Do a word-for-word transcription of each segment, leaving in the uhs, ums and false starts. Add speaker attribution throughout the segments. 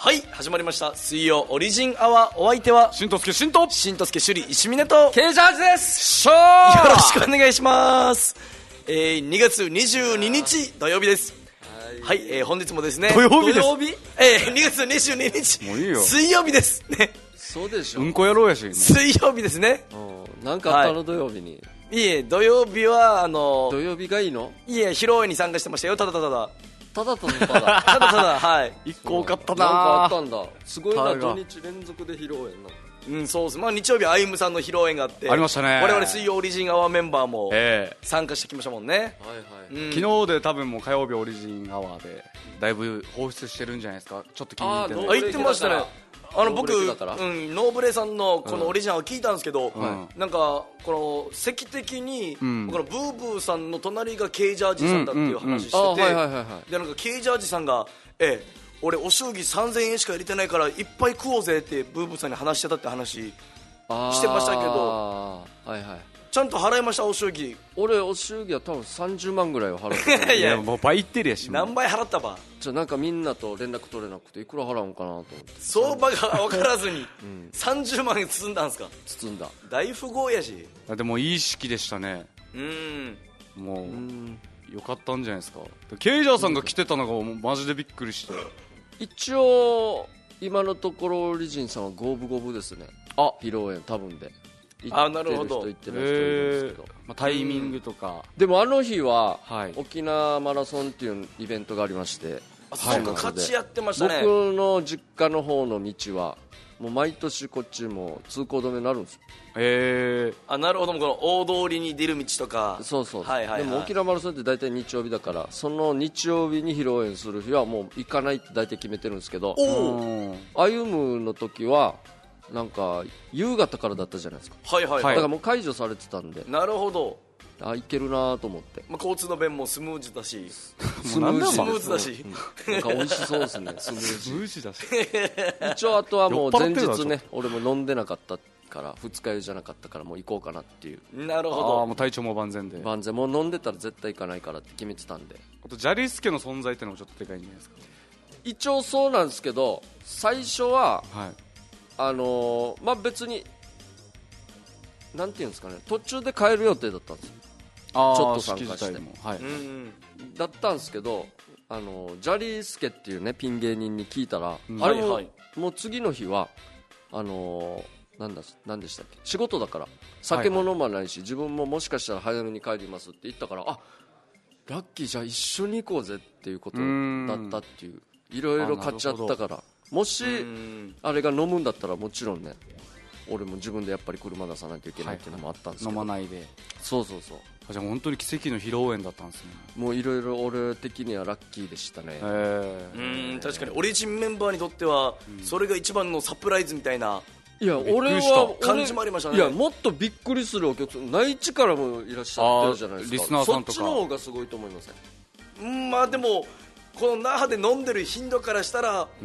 Speaker 1: はい、始まりました水曜オリジンアワー。お相手は
Speaker 2: しんとすけしんと
Speaker 1: しんとすけしゅり石峰と
Speaker 2: ケージャージです。しょー
Speaker 1: よろしくお願いします。えー、にがつにじゅうににち土曜日です。はい、はい、えー、本日もですね
Speaker 2: 土曜日です。
Speaker 1: 土曜日、えー、にがつにじゅうににち
Speaker 2: もういいよ、
Speaker 1: 水曜日ですね。
Speaker 3: そうでしょ。
Speaker 2: うんこ野郎やし今
Speaker 1: 水曜日ですね。
Speaker 3: うん、なんかあったの、はい、土曜日に。
Speaker 1: いえ、土曜日はあの
Speaker 3: 土曜日がいいの？
Speaker 1: いえ、披露宴に参加してましたよ。ただただ
Speaker 3: ただただただ
Speaker 1: ただただはい
Speaker 2: 一個多かったな。
Speaker 3: なんかあったんだ。すごいな、土日連続で披露宴な。
Speaker 1: うん、そうです。まあ日曜日あゆむさんの披露宴があって
Speaker 2: ありましたね。
Speaker 1: 我々水曜オリジンアワーメンバーも
Speaker 2: えー、
Speaker 1: 参加してきましたもんね。はいはい、
Speaker 2: うん、昨日で多分もう火曜日オリジンアワーでだいぶ放出してるんじゃないですか。ちょっと気に入ってる。
Speaker 1: あ、言ってましたね。あの僕、うん、ノーブレさんのこのオリジナルを聞いたんですけど、うん、なんかこの席的に、うん、このブーブーさんの隣がケイジャージさんだっていう話してて、でなんかケイジャージさんが、ええ、俺お祝儀さんぜんえんしか入れてないからいっぱい食おうぜってブーブーさんに話してたって話してましたけど、はいはい、ちゃんと払いました？お祝儀。
Speaker 3: 俺お祝儀は多分さんじゅうまんぐらいは払ってた。
Speaker 2: いやもう倍いってるやし。
Speaker 1: 何倍払ったば。
Speaker 3: じゃあなんかみんなと連絡取れなくていくら払うんかなと思って、
Speaker 1: 相場が分からずに、うん、さんじゅうまん円包んだんですか？
Speaker 3: 包んだ。
Speaker 1: 大富豪やし。
Speaker 2: でもいい式でしたね。
Speaker 1: うん、
Speaker 2: もう、うん、よかったんじゃないですか。ケイジャーさんが来てたのがマジでびっくりして。
Speaker 3: 一応今のところオリジンさんは五分五分ですね。あ、披露宴多分で
Speaker 1: あ、なるほど。
Speaker 3: 行ってる人行ってない人いるんですけど、
Speaker 2: まあ、タイミングとか、
Speaker 3: うん、でもあの日は、
Speaker 2: はい、
Speaker 3: 沖縄マラソンっていうイベントがありまして、
Speaker 1: あ、そうか、勝ちやってましたね。
Speaker 3: 僕の実家の方の道はもう毎年こっちも通行止めになるんですよ。
Speaker 1: へえ。あ、なるほど。この大通りに出る道とか。
Speaker 3: そうそう、
Speaker 1: はいはいはい、
Speaker 3: でも沖縄マラソンって大体日曜日だから、その日曜日に披露宴する日はもう行かないって大体決めてるんですけど、歩むの時はなんか夕方からだったじゃないですか。
Speaker 1: はいはい、はい、
Speaker 3: だからもう解除されてたんで。
Speaker 1: なるほど。
Speaker 3: あ、行けるなと思って、
Speaker 1: まあ、交通の便もスムーズだし
Speaker 3: スムーズ
Speaker 1: スムーズだし、
Speaker 3: うん、なんか美味しそうですね。スムーズ
Speaker 2: スムーズだし
Speaker 3: 一応あとはもう前日ね、俺も飲んでなかったから二日酔いじゃなかったからもう行こうかなっていう。
Speaker 1: なるほど。
Speaker 2: あ、もう体調も万全で。
Speaker 3: 万全。もう飲んでたら絶対行かないからって決めてたんで。
Speaker 2: あとジャリスケの存在ってのもちょっとでかいんじゃないですか。
Speaker 3: 一応そうなんですけど、最初は、
Speaker 2: はい、
Speaker 3: あのー、まあ別になんていうんですかね、途中で帰る予定だったんですよ。
Speaker 2: あ、
Speaker 3: ちょっと参加して
Speaker 2: も、はい、
Speaker 3: うん、だったんですけど、あのジャリースケっていうねピン芸人に聞いたら、うん、あれも、はいはい、もう次の日はあのー、なんだなんでしたっけ、仕事だから酒も飲まないし、はいはい、自分ももしかしたら早めに帰りますって言ったから、あ、ラッキー、じゃあ一緒に行こうぜっていうことだったっていう、いろいろ買っちゃったから、もしあれが飲むんだったらもちろんね、俺も自分でやっぱり車出さないといけないっていうのもあったんですけど、
Speaker 2: はいはい、飲まないで。
Speaker 3: そうそうそう。
Speaker 2: じゃあ本当に奇跡の披露宴だったんですね。
Speaker 3: もういろいろ俺的にはラッキーでしたね。
Speaker 1: うん、確かにオリジンメンバーにとっては、うん、それが一番のサプライズみたいな。
Speaker 3: いや、俺は
Speaker 1: 感じもありましたね。
Speaker 3: いや、もっとびっくりするお客さん内地からもいらっしゃってるじゃないですか。
Speaker 2: リスナーさんとか
Speaker 3: そっちの方がすごいと思いません？
Speaker 1: うん、まあでもこの那覇で飲んでる頻度からしたら、うん、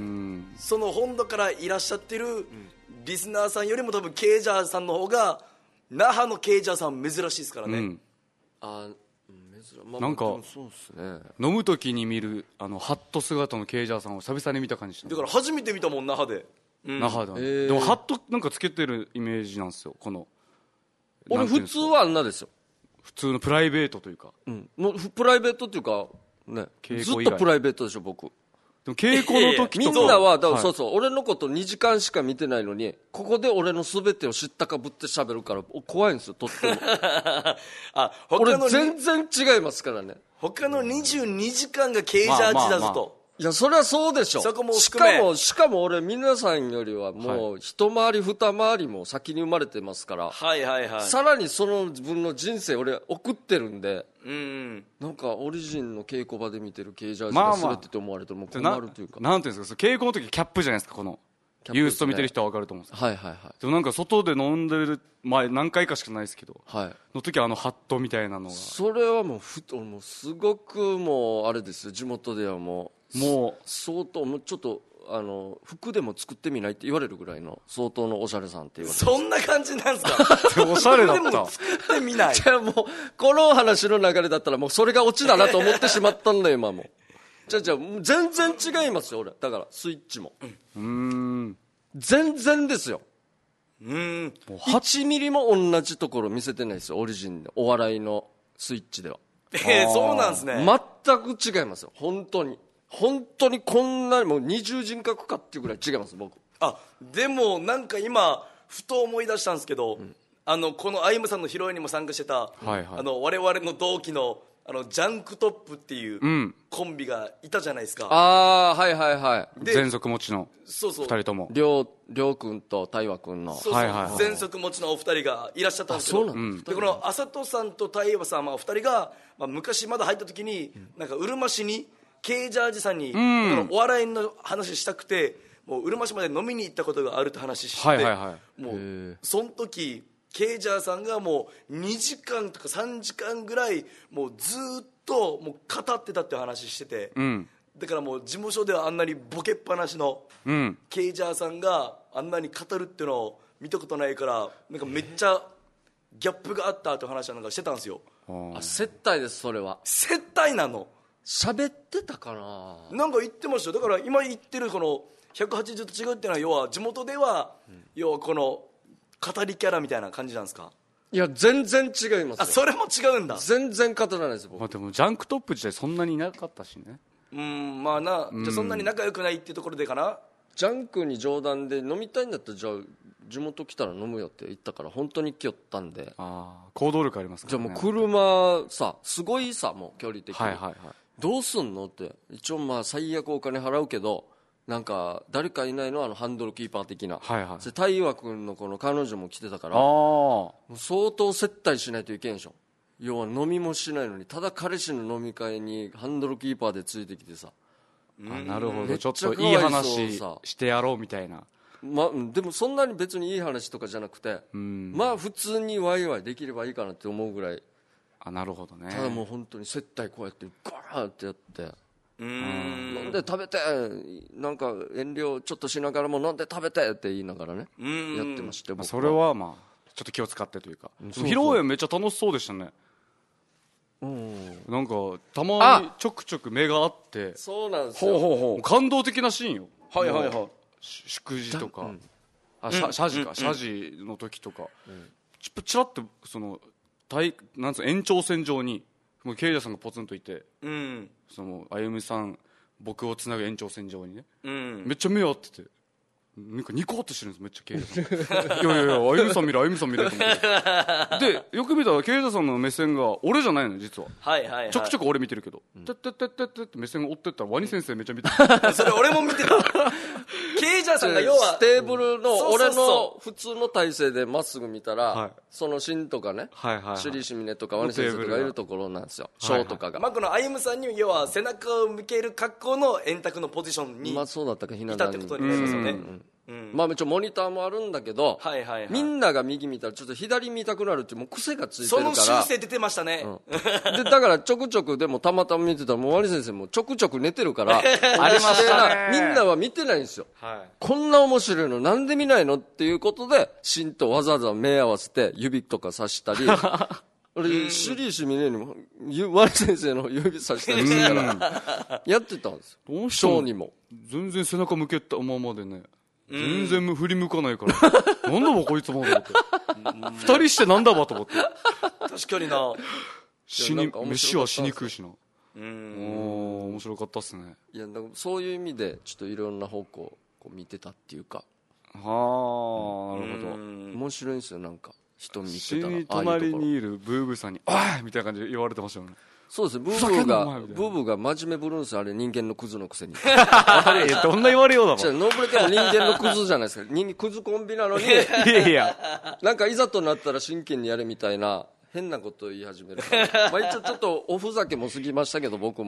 Speaker 1: その本土からいらっしゃってるリスナーさんよりも多分ケイジャーさんの方が、那覇のケイジャーさん珍しいですからね。うん、
Speaker 3: あ、珍、まあ、
Speaker 2: なんか
Speaker 3: そうですね、
Speaker 2: 飲む時に見るあのハット姿のケイジャーさんを久々に見た感じした。
Speaker 1: だから初めて見たもん、那覇で。
Speaker 2: うん、那覇だ、ね、えー、でもハットなんかつけてるイメージなんですよ。この
Speaker 3: 俺普通はあんなですよ。
Speaker 2: 普通のプライベートというか、
Speaker 3: うん、もうプライベートっていうかね、ずっとプライベートでしょ僕。
Speaker 2: でも稽古の時とか
Speaker 3: みんなはだから、はい、そうそう、俺のことにじかんしか見てないのに、ここで俺の全てを知ったかぶって喋るから怖いんですよ、とっても。あ、他の俺全然違いますからね。
Speaker 1: 他のにじゅうにじかんがケイジャージだぞと。
Speaker 3: いや、それはそうでしょ。
Speaker 1: そこも
Speaker 3: しかもしかも俺皆さんよりはもう一回り二回りも先に生まれてますから、
Speaker 1: はいはいはい、
Speaker 3: さらにその自分の人生俺送ってるんで、
Speaker 1: うん、
Speaker 3: なんかオリジンの稽古場で見てるケイジャージが全てって思われても困るというか、
Speaker 2: まあまあ、な, なんていうんですか、稽古の時キャップじゃないですか。このユースト見てる人は分かると思うんです、
Speaker 3: はいはいはい、
Speaker 2: でもなんか外で飲んでる前何回かしかないですけど、
Speaker 3: はい、
Speaker 2: の時はあのハットみたいなのが、
Speaker 3: それはもうふともうすごくもうあれですよ、地元ではもう
Speaker 2: もう
Speaker 3: 相当もうちょっとあの服でも作ってみないって言われるぐらいの相当のおしゃれさんって言われて、
Speaker 1: そんな感じなんですか？
Speaker 2: おしゃれだった。
Speaker 1: 服でも作ってみない。
Speaker 3: じゃあもうこの話の流れだったらもうそれがオチだなと思ってしまったんだよ今も。 じゃじゃ全然違いますよ俺。だからスイッチも、
Speaker 2: うん、ん
Speaker 3: 全然ですよ。
Speaker 1: うん、
Speaker 3: いちミリも同じところ見せてないですよ、オリジンで。お笑いのスイッチでは。
Speaker 1: えー、そうなんですね。
Speaker 3: 全く違いますよ、本当に。本当にこんなにもう二重人格かっていうぐらい違います僕。
Speaker 1: あ、でもなんか今ふと思い出したんですけど、うん、あのこのアイムさんの披露宴にも参加してた、はいはい、あの我々の同期のあのジャンクトップっていうコンビがいたじゃないですか、うん、
Speaker 3: ああはいはいはい。
Speaker 2: 全速持ちのふたりとも、
Speaker 3: りょうりょうくんと大和くんの
Speaker 1: そうそう、はいはいはい、全速持ちのお二人がいらっしゃったんですけど、
Speaker 3: そうなん、
Speaker 1: でこのあさとさんと大和さんはふたりが、まあ、昔まだ入った時に、うん、なんかうるま市にKジャージさんに、うん、お笑いの話したくてもううるま市まで飲みに行ったことがあるって話して、はいはいはい、もうその時ケイジャーさんがもうにじかんとかさんじかんぐらいもうずっともう語ってたって話してて、うん、だからもう事務所ではあんなにボケっぱなしのケイジャーさんがあんなに語るっていうのを見たことないから、なんかめっちゃギャップがあったって話はなんかしてたんですよ。
Speaker 3: あ、接待です。それは
Speaker 1: 接待なの？
Speaker 3: 喋ってたかな。
Speaker 1: なんか言ってましたよ。だから今言ってるこのひゃくはちじゅうと違うっていうのは要は地元では、うん、要はこの語りキャラみたいな感じなんですか？
Speaker 3: いや全然違いますよ。
Speaker 1: あ、それも違うんだ。
Speaker 3: 全然語らないです僕。
Speaker 2: まあ、でもジャンクトップ自体そんなにいなかったしね。
Speaker 1: うん、まあな、じゃあそんなに仲良くないっていうところでかな。
Speaker 3: ジャンクに冗談で飲みたいんだったらじゃあ地元来たら飲むよって言ったから本当に来よったんで。
Speaker 2: ああ、行動力ありますからね。
Speaker 3: じゃあもう車さすごいさ、もう距離的に、
Speaker 2: はいはいはい、
Speaker 3: どうすんのって。一応まあ最悪お金払うけどなんか誰かいないの、あのハンドルキーパー的な、はいはい、大和君のこの彼女も来てたから、あもう相当接待しないといけんでしょ。要は飲みもしないのにただ彼氏の飲み会にハンドルキーパーでついてきてさ、
Speaker 2: あ、なるほど、ちょっといい話してやろうみたいな。
Speaker 3: ま、でもそんなに別にいい話とかじゃなくて、うん、まあ普通にワイワイできればいいかなって思うぐらい。
Speaker 2: あ、なるほどね。
Speaker 3: ただもう本当に接待こうやってガーってやって、うーん、飲んで食べて、なんか遠慮ちょっとしながらも飲んで食べてって言いながらね、やってまして、僕は
Speaker 2: それはまあちょっと気を使ってというか、披露宴めっちゃ楽しそうでしたね。うん、なんかたまにちょくちょく目があって、
Speaker 3: そうなんですよ、
Speaker 2: ほうほうほう、感動的なシーンよ。
Speaker 1: はいはいはい、
Speaker 2: 祝辞とか、うん、あ、謝辞か、謝辞の時とか、うん、ちょちらっとその大なんつう延長線上にもうケイジャーさんがポツンといて、うん、そのあゆみさん僕をつなぐ延長線上にね、うん、めっちゃ目合ってて、なんかニコッとしてるんですめっちゃケイジャーさんいやいやいや、あゆみさん見るあゆみさん見ると思ってでよく見たらケイジャーさんの目線が俺じゃないの実は、はいはいはい、ちょくちょく俺見てるけど、うん、てってってってってって目線が追ってったらワニ先生めっちゃ見てる
Speaker 1: それ俺も見てたケイジャーさんが要は
Speaker 3: ステーブルの俺の普通の体勢でまっすぐ見たら、はい、そのシンとかね、はいはいはい、シュリーシミネとかワニ先生とかいるところなんですよ、ショーとかが、
Speaker 1: まあ、このあゆみさんに要は背中を向ける格好の円卓のポジションにいたってことになりますよね、うんうん
Speaker 3: うん、まあ一応モニターもあるんだけど、はいはいはい、みんなが右見たらちょっと左見たくなるっていうもう癖がついてるから、
Speaker 1: その習性出てましたね、
Speaker 3: うん、でだからちょくちょくでもたまたま見てたらもうワニ先生もちょくちょく寝てるから
Speaker 2: ありましたね、
Speaker 3: みんなは見てないんですよ、はい、こんな面白いのなんで見ないのっていうことでシンとわざわざ目合わせて指とかさしたり俺シュリーシュミネにもワニ先生の指さしたりしてからやってたんですよ、ショーにも
Speaker 2: 全然背中向けたままでね、全然振り向かないからなんだばこいつもと思って二人してなんだばと思って
Speaker 1: 確かにな、
Speaker 2: 死に飯はしにくいしな、うん、面白かったっすね。
Speaker 3: いやだからそういう意味でちょっといろんな方向こう見てたっていうか、
Speaker 2: はあ、なるほど、
Speaker 3: 面白いんですよ。なんか人見てたら
Speaker 2: 隣にいるブーブーさんに「おい!」みたいな感じで言われてましたよね。
Speaker 3: そうですね、ブーブーがブーブーが真面目ぶるんですよ、あれ人間のクズのくせに
Speaker 2: あれどんな言われようだもん。
Speaker 3: ノーブレでも人間のクズじゃないですか、人間クズコンビなのにい
Speaker 2: やいや
Speaker 3: なんかいざとなったら真剣にやれみたいな変なことを言い始めるからまあ一応ちょっとおふざけも過ぎましたけど僕も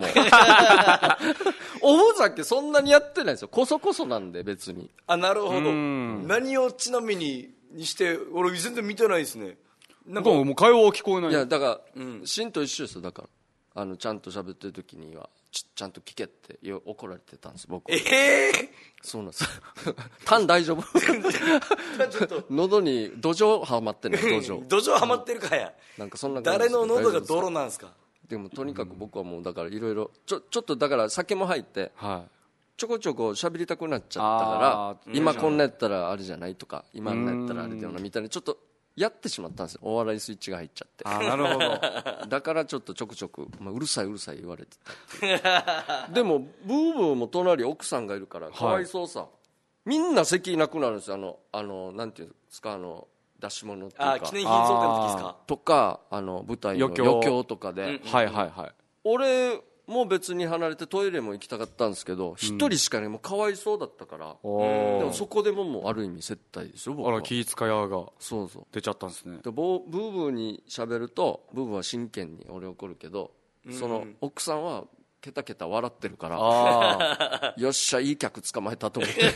Speaker 3: おふざけそんなにやってないですよ、こそこそなんで別に。
Speaker 1: あ、なるほど。何をちなみににして俺全然見てないですね。
Speaker 2: なんかもう会話は聞こえない。
Speaker 3: いやだから、うん、シンと一緒ですよ。だからあのちゃんと喋ってる時には ち, ちゃんと聞けって怒られてたんです僕。
Speaker 1: ええー、
Speaker 3: そうなんですタン大丈夫ちょっと喉に土壌はまってない土壌
Speaker 1: 土壌はまってるかや、
Speaker 3: うん、なんかそんな
Speaker 1: 誰の喉が泥なんですか。
Speaker 3: でもとにかく僕はもうだからいろいろちょちょっとだから酒も入って、はい、ちょこちょこ喋りたくなっちゃったから今こんなやったらあれじゃないとか今んなやったらあれだよなみたいなちょっとやってしまったんですよ。お笑いスイッチが入っちゃって。
Speaker 2: あ、なるほど。
Speaker 3: だからちょっとちょくちょく、まあ、うるさいうるさい言われてたでもブーブーも隣奥さんがいるからかわいそうさ、はい、みんな席なくなるんですよ。あのあのなんていうんですか、あの出し物っていうか、
Speaker 1: あ記念品装填の時ですか
Speaker 3: とか、あの舞台の余興とかで、うんうん、
Speaker 2: はいはいはい。
Speaker 3: 俺もう別に離れてトイレも行きたかったんですけど一、うん、人しかねもうかわいそうだったから、うん、でもそこでももうある意味接待ですよ僕は。
Speaker 2: あら気遣い屋が
Speaker 3: そうそう
Speaker 2: 出ちゃったんですね。
Speaker 3: でブーブーに喋るとブーブーは真剣に俺怒るけど、うん、その奥さんはケタケタ笑ってるから、あよっしゃいい客捕まえたと思って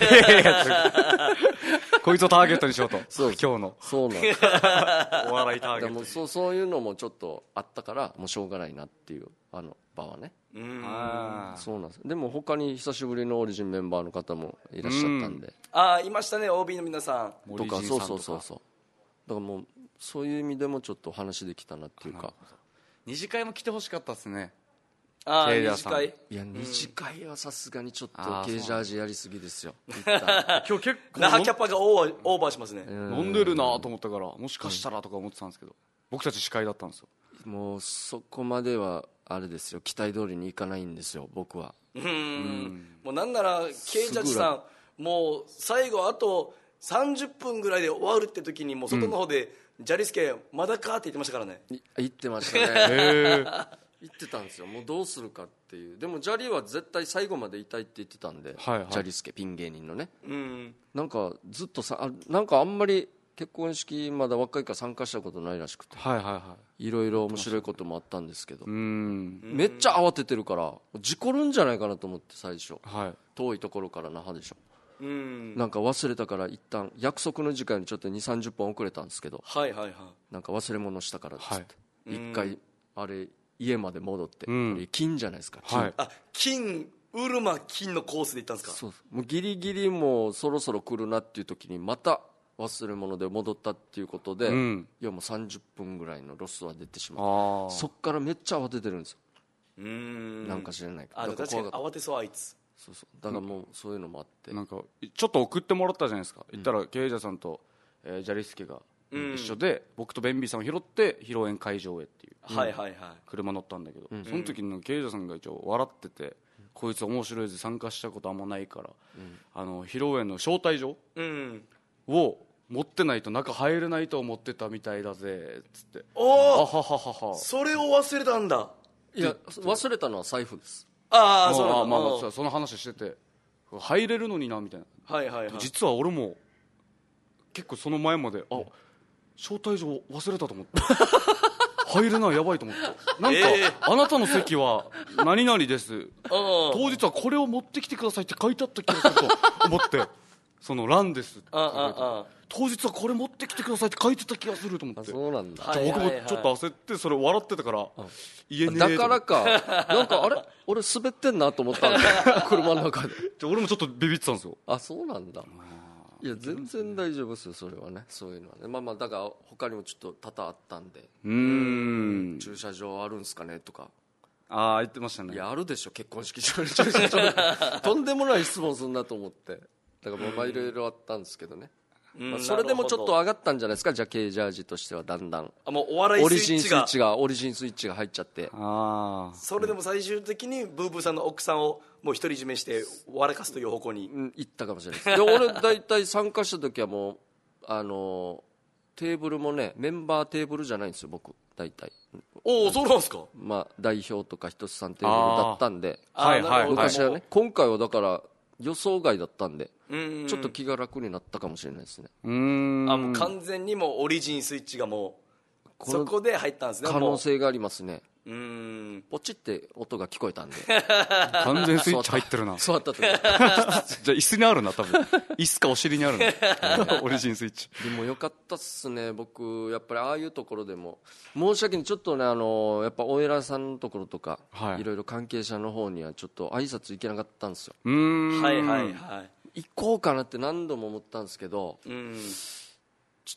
Speaker 2: こいつをターゲットにしようと。
Speaker 3: そう
Speaker 2: 今日の
Speaker 3: そうなん
Speaker 2: お笑いターゲット。
Speaker 3: でもそうそういうのもちょっとあったからもうしょうがないなっていうあの場はね。うん、あそうなんです。でも他に久しぶりのオリジンメンバーの方もいらっしゃったんで、うん、
Speaker 1: ああいましたね オービー の皆さ
Speaker 3: んとか。そうそうそうそう。だからもうそういう意味でもちょっと話できたなっていうか。
Speaker 2: 二次会も来てほしかったですね。
Speaker 1: ああ二次会。
Speaker 3: いや二次会はさすがにちょっとケージャージやりすぎですよ。今日
Speaker 1: 結構那覇キャパがオーバー、オーバーしますね。
Speaker 2: 飲んでるなと思ったからもしかしたらとか思ってたんですけど、僕たち司会だったんですよ。
Speaker 3: もうそこまではあれですよ、期待通りにいかないんですよ僕は。
Speaker 1: うんうんもうなんならケイジャッジさんもう最後あとさんじゅっぷんぐらいで終わるって時にもう外の方で、うん、ジャリスケまだかって言ってましたからね。
Speaker 3: 言ってましたね言ってたんですよ。もうどうするかっていう。でもジャリは絶対最後までいたいって言ってたんで、はいはい、ジャリスケピン芸人のね、うん、なんかずっとさあなんかあんまり結婚式まだ若いから参加したことないらしくて、はいはいはい、いろいろ面白いこともあったんですけど、うんめっちゃ慌ててるから事故るんじゃないかなと思って最初、はい、遠いところから那覇でしょ。うんなんか忘れたから一旦約束の時間にちょっとにじゅうさんじゅっぷん遅れたんですけど、はいはいはい、なんか忘れ物したからっつって、はい、一回あれ家まで戻って、うん、金じゃないですか金、はい、
Speaker 1: あ金ウルマ金のコースで行ったんですか。
Speaker 3: そうもうギリギリもうそろそろ来るなっていう時にまた忘れ物で戻ったっていうことで、うん、いやもうさんじゅっぷんぐらいのロスは出てしまう。そっからめっちゃ慌ててるんですよ。うーんなんか知らないけど。
Speaker 1: あだから確かに慌てそうあいつ。
Speaker 3: そうそうだからもうそういうのもあって、
Speaker 2: うん、なんかちょっと送ってもらったじゃないですか。行ったらケイジャさんと、えー、ジャリスケが一緒で、うん、僕とベンビーさんを拾って披露宴会場へっていう、はいはいはい、車乗ったんだけど、うん、その時のケイジャさんが一応笑ってて、うん、こいつ面白いぜ参加したことあんまないから、うん、あの披露宴の招待状、うん、を持ってないと中入れないと思ってたみたいだぜっつって。
Speaker 1: おおははははそれを忘れたんだ。
Speaker 3: いや忘れたのは財布です。
Speaker 1: ああそうなんだ。
Speaker 2: まあまあその話してて入れるのになみたいな、はいはいはい、実は俺も結構その前まであ招待状忘れたと思って入れないやばいと思ってなんか、えー、あなたの席は何々です当日はこれを持ってきてくださいって書いてあった気がすると思ってその欄ですってあああ当日はこれ持ってきてくださいって書いてた気がすると思って。
Speaker 3: そうなんだ。
Speaker 2: 僕もちょっと焦ってそれ笑ってたから
Speaker 3: 言えねえだからかなんかあれ俺滑ってんなと思ったんだ車の中で
Speaker 2: 俺もちょっとビビってたんですよ。
Speaker 3: あそうなんだ。いや全然大丈夫ですよそれはね。そういうのはねまあまあだから他にもちょっと多々あったんでうーん駐車場あるんすかねとか
Speaker 2: ああ言ってましたね。
Speaker 3: いやあるでしょ結婚式場に駐車場とんでもない質問するなと思ってだからまあいろいろあったんですけどね、まあ、それでもちょっと上がったんじゃないですかジャケージャージとしてはだんだん
Speaker 1: あもうお笑いスイッチが
Speaker 3: オリジンスイッチがオリジンスイッチが入っちゃって
Speaker 1: あそれでも最終的にブーブーさんの奥さんをもう独り占めして笑かすという方向に、
Speaker 3: うん、行ったかもしれないですで俺大体参加した時はもうあのテーブルもねメンバーテーブルじゃないんですよ僕大体。
Speaker 1: おおそうなんですか。
Speaker 3: まあ代表とか一つさんテーブルだったんで
Speaker 2: はいはい、
Speaker 3: 昔はね今回はだから予想外だったんでちょっと気が楽になったかもしれないですね。
Speaker 1: うーんあもう完全にもうオリジンスイッチがもうそこで入ったんですね。
Speaker 3: 可能性がありますね。
Speaker 1: うーん
Speaker 3: ポチって音が聞こえたんで
Speaker 2: 完全スイッチ入ってるな
Speaker 3: 座った時じゃ
Speaker 2: あ椅子にあるな多分椅子かお尻にあるなオリジンスイッチ
Speaker 3: でもよかったっすね。僕やっぱりああいうところでも申し訳ないちょっとねあのやっぱお偉さんのところとか、はい、いろいろ関係者の方にはちょっと挨拶行けなかったんですよ。
Speaker 1: うーんはいはいはい
Speaker 3: 行こうかなって何度も思ったんですけどうん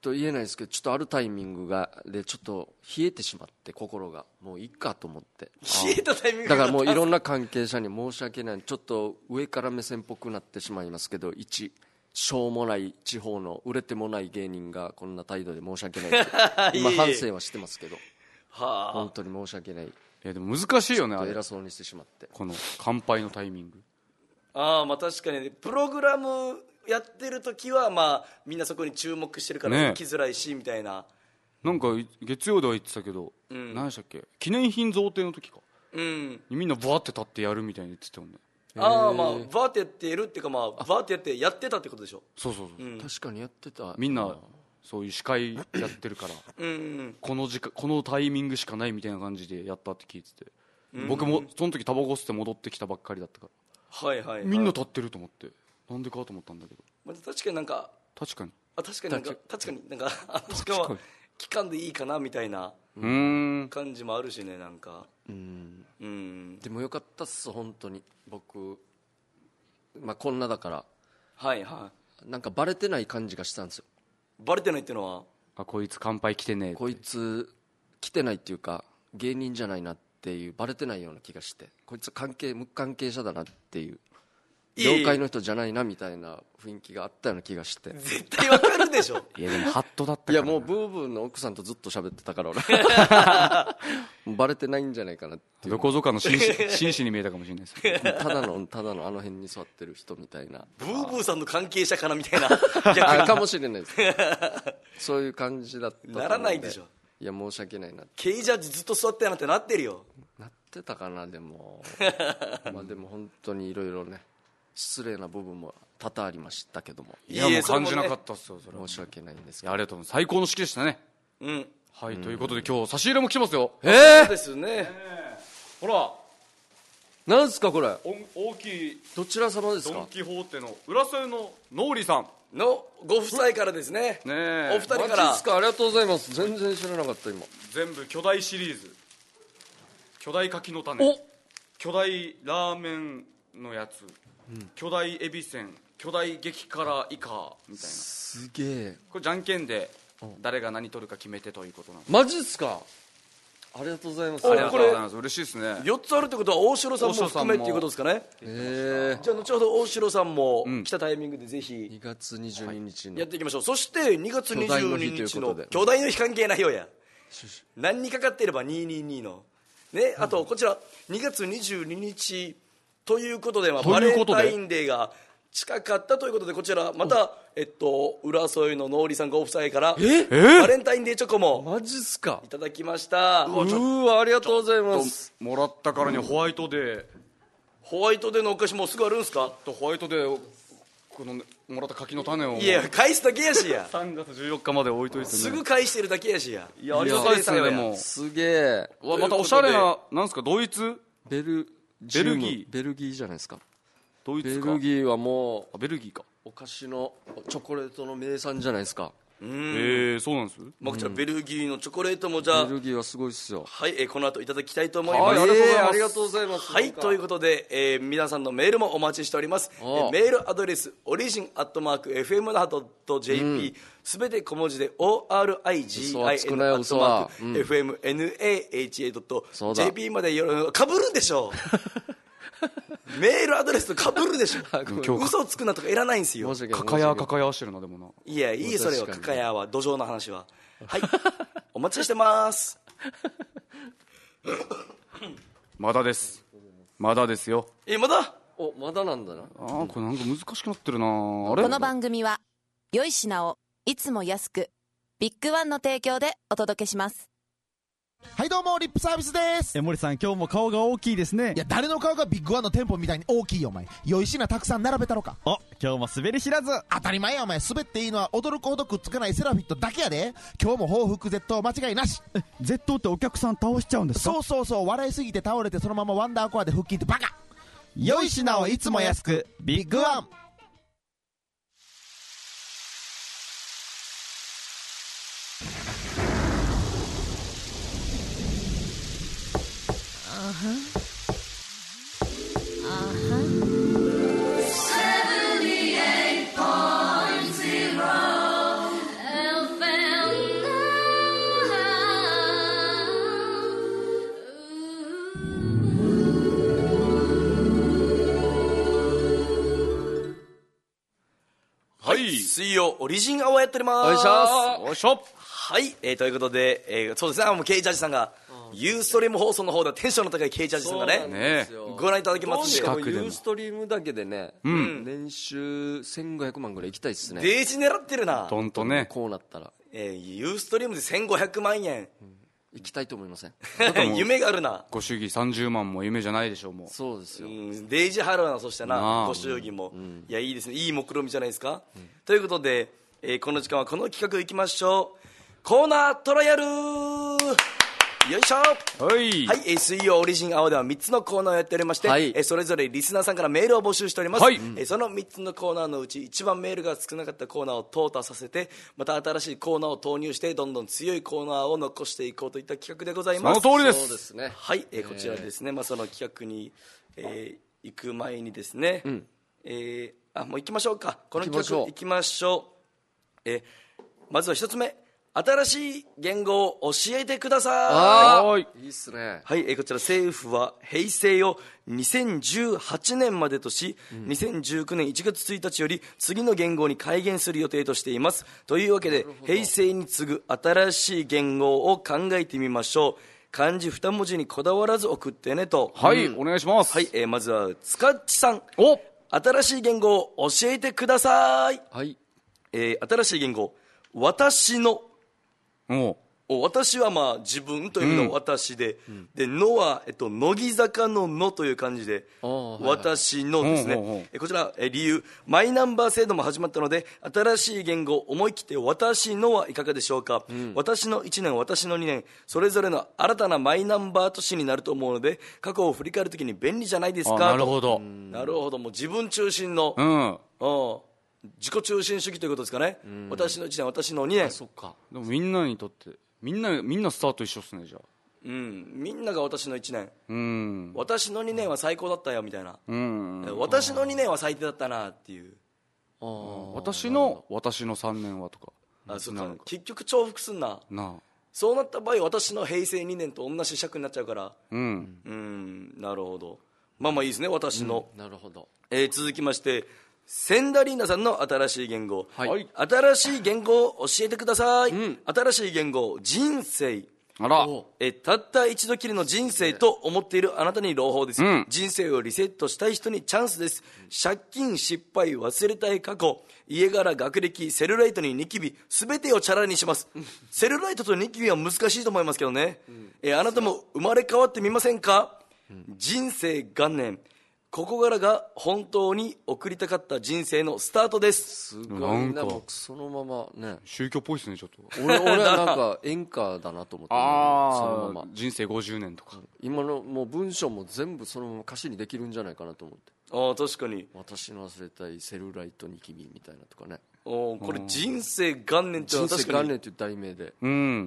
Speaker 3: と言えないですけど、ちょっとあるタイミングがでちょっと冷えてしまって、心がもういいかと思って。
Speaker 1: 冷えたタイミング
Speaker 3: だからもういろんな関係者に申し訳ない、ちょっと上から目線っぽくなってしまいますけど、一しょうもない地方の売れてもない芸人がこんな態度で申し訳ないって今反省はしてますけどはあ、本当に申し訳ない。い
Speaker 2: やでも難しいよね、あれ
Speaker 3: 偉そうにしてしまって、
Speaker 2: この乾杯のタイミング。
Speaker 1: ああ、まあ確かに、ね、プログラムやってる時はまあみんなそこに注目してるから行きづらいし、ね、みたいな。
Speaker 2: なんか月曜では言ってたけど、うん、何でしたっけ、記念品贈呈の時か、うん、みんなバーって立ってやるみたいに言ってたもんね。
Speaker 1: ああ、まあバーってやってやるっていうか、まあバーってやってやってたってことでしょ。
Speaker 2: そうそうそう、
Speaker 3: うん、確かにやってた。
Speaker 2: みんなそういう司会やってるからうん、うん、この時間このタイミングしかないみたいな感じでやったって聞いてて、うん、僕もその時タバコ吸って戻ってきたばっかりだったから、はいはいはい、みんな立ってると思って、なんでかと思ったんだけど、
Speaker 1: まあ、確かになんか
Speaker 2: 確かに
Speaker 1: あ確かになんか確かになんかあの時間は期間でいいかなみたいな感じもあるしね、なんかうん、
Speaker 3: うん、でもよかったっす本当に。僕、まあ、こんなだから
Speaker 1: はいはい、
Speaker 3: なんかバレてない感じがしたんですよ。
Speaker 1: バレてないっていうのは、
Speaker 2: あ、こいつ乾杯来てねえって、
Speaker 3: こいつ来てないっていうか芸人じゃないなっていう、バレてないような気がして、こいつ関係無関係者だなっていう、業界の人じゃないなみたいな雰囲気があったような気がして。
Speaker 1: 絶対わかるでしょ
Speaker 2: いやでもハットだったから。
Speaker 3: いやもうブーブーの奥さんとずっと喋ってたから俺バレてないんじゃないかなっていう。
Speaker 2: どこぞかの紳士紳士に見えたかもしれないです、ね、
Speaker 3: ただのただのあの辺に座ってる人みたいな、
Speaker 1: ブーブーさんの関係者かなみたいな
Speaker 3: あかもしれないですそういう感じだったと思う。
Speaker 1: ならないでしょ。
Speaker 3: いや申し訳ないな。
Speaker 1: ケイジャージずっと座ってやなってなってるよ。
Speaker 3: なってたかな。でもまあでも本当にいろいろね失礼な部分も多々ありましたけども、
Speaker 2: いやもう感じなかったっすよ、それは
Speaker 3: 申し訳ないんですけど。
Speaker 2: ありがとうございます。最高の式でしたね。うん、はい、うん、ということで今日差し入れも来てますよ。
Speaker 1: えー、そうですね、え
Speaker 2: ー、ほら
Speaker 3: なんですかこれ。
Speaker 2: 大きい
Speaker 3: どちら様ですか。
Speaker 2: ドン・キホーテの浦添のノーリさん
Speaker 1: のご夫妻からですね。ねお二人から。
Speaker 3: マジですか。ありがとうございます。全然知らなかった今。
Speaker 2: 全部巨大シリーズ、巨大柿の種、巨大ラーメンのやつ、うん、巨大エビせん、巨大激辛イカみたいな。
Speaker 3: すげえ。
Speaker 2: これじゃんけんで誰が何取るか決めてということなんです。
Speaker 3: マジっすか。ありがとうございます。
Speaker 2: ありがとうございます。嬉しいですね。
Speaker 1: よっつあるってことは大城さんも含めっていうことですかね。えー、じゃあ後ほど大城さんも来たタイミングでぜひ
Speaker 3: にがつにじゅうににちの、
Speaker 1: はい、やっていきましょう。そしてにがつにじゅうににちの巨大の日関係ないよや、何にかかっていればにひゃくにじゅうにのね、あとこちらにがつにじゅうににちということで、まあ、バレンタインデーが近かったということで、こちらまた、えっと、浦添のノーリさんご夫妻からバレンタインデーチョコも
Speaker 3: マジっすか
Speaker 1: いただきました。
Speaker 3: うーわ、ありがとうございます。
Speaker 2: もらったからにホワイトデー、
Speaker 1: ホワイトデーのお菓子もすぐあるんですか。
Speaker 2: ホワイトデーこのもらった柿の種を
Speaker 1: いや返すだけやしや
Speaker 2: さんがつじゅうよっかまで置いといて、ね、
Speaker 1: すぐ返してるだけやしや。
Speaker 2: いやありがたいですね。でも
Speaker 3: すげえ。
Speaker 2: またおしゃれな、なんですか、ドイツ
Speaker 3: ベル
Speaker 2: ベルギー
Speaker 3: ベルギーじゃないですか。
Speaker 2: ドイツか
Speaker 3: ベルギーはもう
Speaker 2: ベルギーか、
Speaker 3: お菓子のチョコレートの名産じゃないですか。
Speaker 2: うん、えー、そうなんです。
Speaker 1: まあ、こちらベルギーのチョコレートもじゃあ
Speaker 3: ベルギーはすごいっすよ。
Speaker 1: はい、えー、この後いただきたいと思います。
Speaker 3: はい、えー、ありがとうございます。
Speaker 1: はい、ということで、えー、皆さんのメールもお待ちしております。えー、メールアドレスオリジンアットマーク エフエム 那覇 ドット ジェイピー、すべて小文字で オーアールアイジーアイエヌ アットマーク エフエムナハ ドット ジェイピー までよろかぶるんでしょうメールアドレスとかぶるでしょ嘘つくなとかいらないんですよ。
Speaker 2: かかやかかやしてるな。でもな、
Speaker 1: いやいい、それはかかやは土壌の話ははいお待ちしてます
Speaker 2: まだですまだですよ。
Speaker 1: えまだ
Speaker 3: おまだなんだな。
Speaker 2: あーこれなんか難しくなってるな。あれ
Speaker 4: この番組は良い品をいつも安くビッグワンの提供でお届けします。
Speaker 5: はいどうもリップサービスです。
Speaker 6: え森さん今日も顔が大きいですね。
Speaker 5: いや誰の顔がビッグワンの店舗みたいに大きいよお前。良い品たくさん並べたろか。
Speaker 6: お今日も滑り知らず。
Speaker 5: 当たり前やお前。滑っていいのは驚くほどくっつかないセラフィットだけやで。今日も報復絶倒間違いなし。
Speaker 6: え絶倒ってお客さん倒しちゃうんですか。
Speaker 5: そうそうそう、笑いすぎて倒れてそのままワンダーコアで腹筋ってバカ。良い品をいつも安くビッグワン。
Speaker 7: seventy-eight point zero エフエム
Speaker 1: はい、水曜オリジンアワーやっております。
Speaker 3: おいしょ
Speaker 2: よいしょ。
Speaker 1: はい、えー、ということで、えー、そうですね、もうケイジャージさんが、ユーストリーム放送の方ではテンションの高いケイジャージさんがね、
Speaker 3: ね
Speaker 1: ご覧いただけますんで、
Speaker 3: どうしてもユーストリームだけでね、うん、年収せんごひゃくまんぐらい行きたいっすね。
Speaker 1: デージ狙ってるな。
Speaker 2: ほんとね。
Speaker 3: こうなったら、
Speaker 1: えー、ユーストリームでせんごひゃくまんえん、うん、
Speaker 3: 行きたいと思いません。
Speaker 1: 夢があるな。
Speaker 2: ご祝儀さんじゅうまんも夢じゃないでしょう。もう
Speaker 3: そうですよ、うん、
Speaker 1: デージハローな。そしてな、ご祝儀も、うん、いやいいですね、いい目論見じゃないですか、うん、ということで、えー、この時間はこの企画いきましょう。コーナートライアル、よいしょ。
Speaker 2: はい、
Speaker 1: はい、えー、水曜オリジンアワーではみっつのコーナーをやっておりまして、はい、えー、それぞれリスナーさんからメールを募集しております、はい、えー、そのみっつのコーナーのうち一番メールが少なかったコーナーを淘汰させて、また新しいコーナーを投入してどんどん強いコーナーを残していこうといった企画でございます。
Speaker 2: その通りです。
Speaker 3: そうですね。
Speaker 1: はい、えー、こちらですね、まあ、その企画に、えー、行く前にですね、うん、えー、あもう行きましょうか。この企画行きましょう。えー、まずは一つ目、新しい言語を教えてください。
Speaker 3: あ、いいっすね。
Speaker 1: はい、えー、こちら政府は平成をにせんじゅうはちねんまでとし、うん、にせんじゅうきゅうねんいちがつついたちより次の言語に改元する予定としています。というわけで平成に次ぐ新しい言語を考えてみましょう。漢字二文字にこだわらず送ってねと。
Speaker 2: はい、うん、お願いします。
Speaker 1: はい、えー、まずは塚っちさん、
Speaker 2: お
Speaker 1: 新しい言語を教えてください。
Speaker 3: はい、
Speaker 1: えー、新しい言語、私の。
Speaker 2: お
Speaker 1: 私はまあ自分という意味の私で、うん、でのは、えっと、乃木坂ののという感じで、はいはい、私のですね、うんうんうん、えこちらえ理由、マイナンバー制度も始まったので新しい言語思い切って私のはいかがでしょうか、うん、私のいちねん私のにねんそれぞれの新たなマイナンバー都市になると思うので過去を振り返るときに便利じゃないですか。
Speaker 2: なるほど、
Speaker 1: なるほど、もう自分中心の、
Speaker 2: うん、
Speaker 1: うん自己中心主義ということですかね、うん、私のいちねん私のにねん。
Speaker 3: あ、そっか。
Speaker 2: でもみんなにとってみんなみんなスタート一緒っすね。じゃあ、
Speaker 1: うん、みんなが私のいちねん、
Speaker 2: うん、
Speaker 1: 私のにねんは最高だったよみたいな、
Speaker 2: うん、
Speaker 1: 私のにねんは最低だったなっていう、
Speaker 2: あ私の私のさんねんはとか、
Speaker 1: あそうか、結局重複すんな
Speaker 2: なあ。
Speaker 1: そうなった場合私の平成にねんと同じ尺になっちゃうから、
Speaker 2: うん、
Speaker 1: うん、なるほど。まあまあいいですね、私の、
Speaker 3: うん、なるほど。
Speaker 1: えー、続きましてセンダリーナさんの新しい言語、
Speaker 3: はい、
Speaker 1: 新しい言語を教えてください、うん、新しい言語、人生。
Speaker 2: あら、
Speaker 1: えたった一度きりの人生と思っているあなたに朗報です、うん、人生をリセットしたい人にチャンスです。借金、失敗、忘れたい過去、家柄、学歴、セルライトにニキビ、全てをチャラにします。セルライトとニキビは難しいと思いますけどね、うん、えあなたも生まれ変わってみませんか、うん、人生元年、ここからが本当に送りたかった人生のスタートです。
Speaker 3: すごいな、僕そのままね、
Speaker 2: 宗教っぽいですね。ちょっと
Speaker 3: 俺俺はなんか演歌だなと思って、
Speaker 2: あ
Speaker 3: そのまま
Speaker 2: 人生ごじゅうねんとか、
Speaker 3: 今のもう文章も全部そのまま歌詞にできるんじゃないかなと思って。
Speaker 1: ああ確かに、
Speaker 3: 私の忘れたいセルライトニキビみたいなとかね。
Speaker 1: おこれ人生元年って
Speaker 3: 人生元年っていう題名で、
Speaker 2: うん、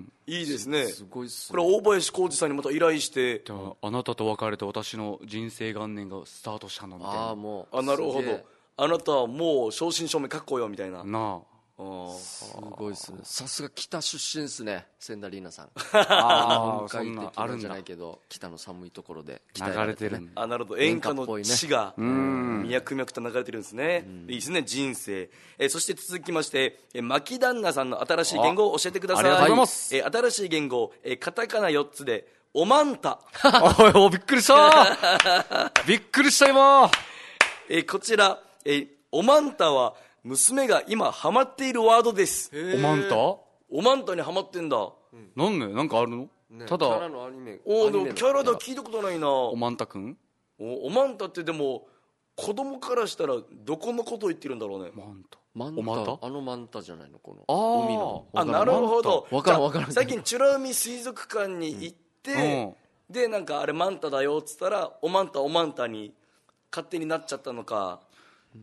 Speaker 1: いいですね。
Speaker 3: すごいっす
Speaker 1: ね。これ大林浩二さんにまた依頼して、
Speaker 2: あなたと別れて私の人生元年がスタートしたのみたいな。
Speaker 3: あもう
Speaker 1: あなるほど、あなたはもう正真正銘かっこよみたいな。
Speaker 2: なあ、
Speaker 3: あすごいっすね。さすが北出身っすね、センダリーナさん。
Speaker 2: ああ
Speaker 3: そんなあるんじゃないけど、北の寒いところで
Speaker 2: 流れてる。
Speaker 1: あなるほど、演歌の血が脈々と流れてるんですね。いいですね、人生。えそして続きましてえ牧旦那さんの新しい言語を教えてください。
Speaker 2: ありがとうございます。
Speaker 1: え新しい言語、えカタカナよっつでおまんた。
Speaker 2: おいびっくりしたびっくりした今。
Speaker 1: えこちらえおまんたは娘が今ハマっているワードです。
Speaker 2: おまんた
Speaker 1: おまんたにハマってんだ、
Speaker 2: うん、なんでなんかあるの、ね、ただ
Speaker 3: キャラのアニメ、
Speaker 1: おでもキャラだ聞いたことないな。
Speaker 2: おまんたくん、
Speaker 1: おおまんたってでも子供からしたらどこのこと言ってるんだろうね。
Speaker 2: マンタ
Speaker 3: マンタ、
Speaker 2: おマンタ、
Speaker 3: あのマンタじゃないの、この
Speaker 2: あ
Speaker 3: 海の。
Speaker 1: あなるほど、
Speaker 3: わからんわからん。
Speaker 1: 最近美ら海水族館に行って、うん、でなんかあれマンタだよっつったらおまんたおまんたに勝手になっちゃったのか。
Speaker 3: うん、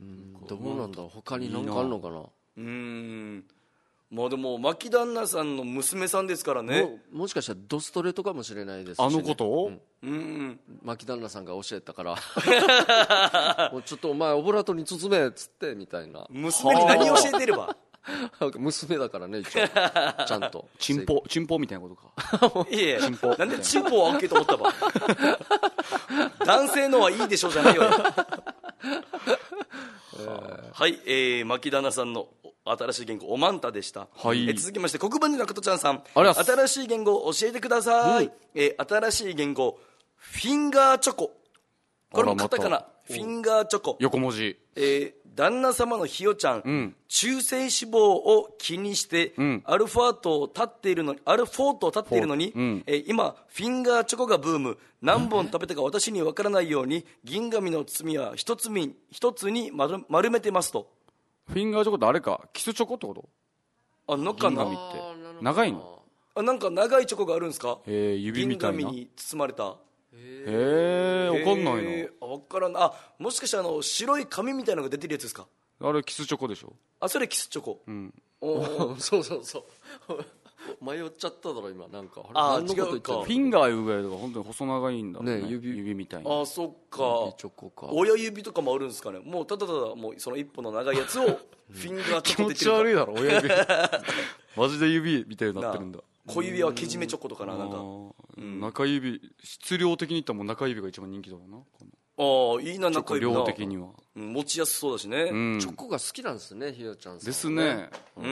Speaker 3: どうなんだ、他に何かあるのかな。
Speaker 1: うーん、まあでも牧旦那さんの娘さんですからね。
Speaker 3: も, もしかしたらドストレートかもしれないですし、ね、
Speaker 2: あのことを、
Speaker 1: うんうん、
Speaker 3: 牧旦那さんが教えたからもうちょっとお前オブラートに包めっつってみたいな。
Speaker 1: 娘に何教えてれば
Speaker 3: 娘だからね一応ちゃんと
Speaker 2: チンポチンポみたいなことか。
Speaker 1: いやいや、なんでチンポは OK と思ったば男性のはいいでしょうじゃないよ。 はい、えー、牧棚さんの新しい言語おまんたでした、
Speaker 2: はい。
Speaker 1: えー、続きまして国分寺の加トちゃんさん、
Speaker 2: ありがとうございます。
Speaker 1: 新しい言語を教えてください、うん、えー、新しい言語フィンガーチョコ、これもカタカナ、フィンガーチョコ、
Speaker 2: 横文字、
Speaker 1: えー、旦那様のひよちゃん、うん、中性脂肪を気にして、うん、アルファートを立っているのにアルフォートを立っているのに、うん、えー、今フィンガーチョコがブーム、何本食べたか私に分からないように銀紙の包みは一つに一つに 丸, 丸めてますと。
Speaker 2: フィンガーチョコってあれか、キスチョコってこと？
Speaker 1: あ、のかな、
Speaker 2: 銀紙って長いの？
Speaker 1: あ、なんか長いチョコがあるんですか？
Speaker 2: えー、指みたいな
Speaker 1: 銀紙に包まれた。
Speaker 2: へえ、分かんないの。
Speaker 1: 分からん。あ、もしかしてあの白い紙みたいなのが出てるやつですか？
Speaker 2: あれキスチョコでしょ。
Speaker 1: あ、それキスチョコ。
Speaker 3: うん。おそうそうそう迷っちゃっただろ今、なんか
Speaker 1: あれ、あ、違うか。
Speaker 2: フィンガーいうぐらいとか本当に細長いんだね、
Speaker 3: ね、指,
Speaker 2: 指みたいな。
Speaker 1: あ、そっか。
Speaker 3: 指チョコか。
Speaker 1: 親指とかもあるんですかね。もうただただもうその一本の長いやつをフィンガーチョコって言ってる。
Speaker 2: 気持ち悪いだろ親指マジで指みたいになってるんだ。
Speaker 1: 小指はけじめチョコとかな、なんか、
Speaker 2: うん、中指、質量的に言ったらもう中指が一番人気だろうな。
Speaker 1: ああ、いいな、中指な。
Speaker 2: 量的には、
Speaker 1: うん、持ちやすそうだしね、うん、
Speaker 3: チョコが好きなんですね、ひよちゃんさん
Speaker 2: ですね、
Speaker 1: うん、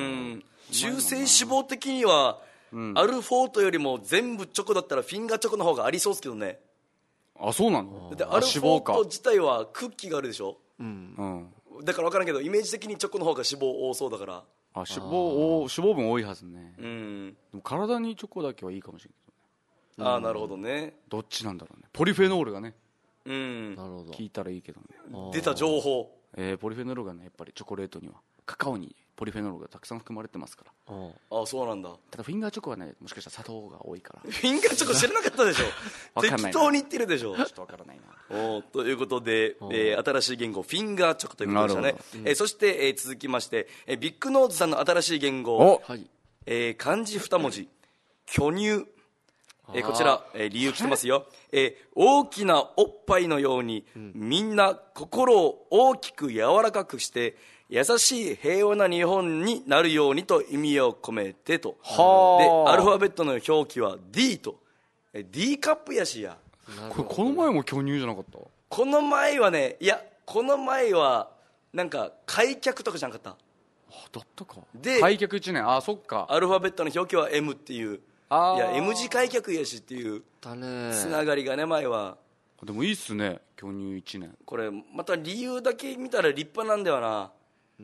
Speaker 1: 中性脂肪的には、うん、アルフォートよりも全部チョコだったらフィンガーチョコの方がありそうですけどね。
Speaker 2: あ、そうなの？
Speaker 1: だってアルフォート自体はクッキーがあるでしょ、うんうん、だから分からんけどイメージ的にチョコの方が脂肪多そうだから。
Speaker 2: あ、脂肪、脂肪分多いはずね、うん、でも体にチョコだけはいいかもしれない、
Speaker 1: ね、ああ、なるほどね。
Speaker 2: どっちなんだろうね。ポリフェノールがね、
Speaker 1: うん、
Speaker 2: なるほど、聞いたらいいけどね。
Speaker 1: 出た情報、
Speaker 2: えー、ポリフェノールがね、やっぱりチョコレートにはカカオにポリフェノールがたくさん含まれてますから。
Speaker 1: ああ、そうなんだ。
Speaker 2: ただフィンガーチョコはね、もしかしたら砂糖が多いから
Speaker 1: フィンガーチョコ知らなかったでしょ適当に言ってるでしょ。
Speaker 2: ちょっとわからないな。
Speaker 1: おということで、えー、新しい言語フィンガーチョコということでしたね、うん、えー、そして、えー、続きまして、えー、ビッグノーズさんの新しい言語、えー、漢字二文字巨乳、えー、こちら、えー、理由来てますよ、えー、大きなおっぱいのように、うん、みんな心を大きく柔らかくして優しい平和な日本になるようにと意味を込めてと。はでアルファベットの表記は D と、え D カップやしや。
Speaker 2: これこの前も巨乳じゃなかった？
Speaker 1: この前はね、いやこの前はなんか開脚とかじゃなかった？
Speaker 2: あ、だったか。で開脚いちねん、あ、そっか。
Speaker 1: アルファベットの表記は M っていう、あ、いや M 字開脚やしっていうつながりがね、前は。
Speaker 2: でもいいっすね、巨乳いちねん。
Speaker 1: これまた理由だけ見たら立派なんだよな。
Speaker 3: うん、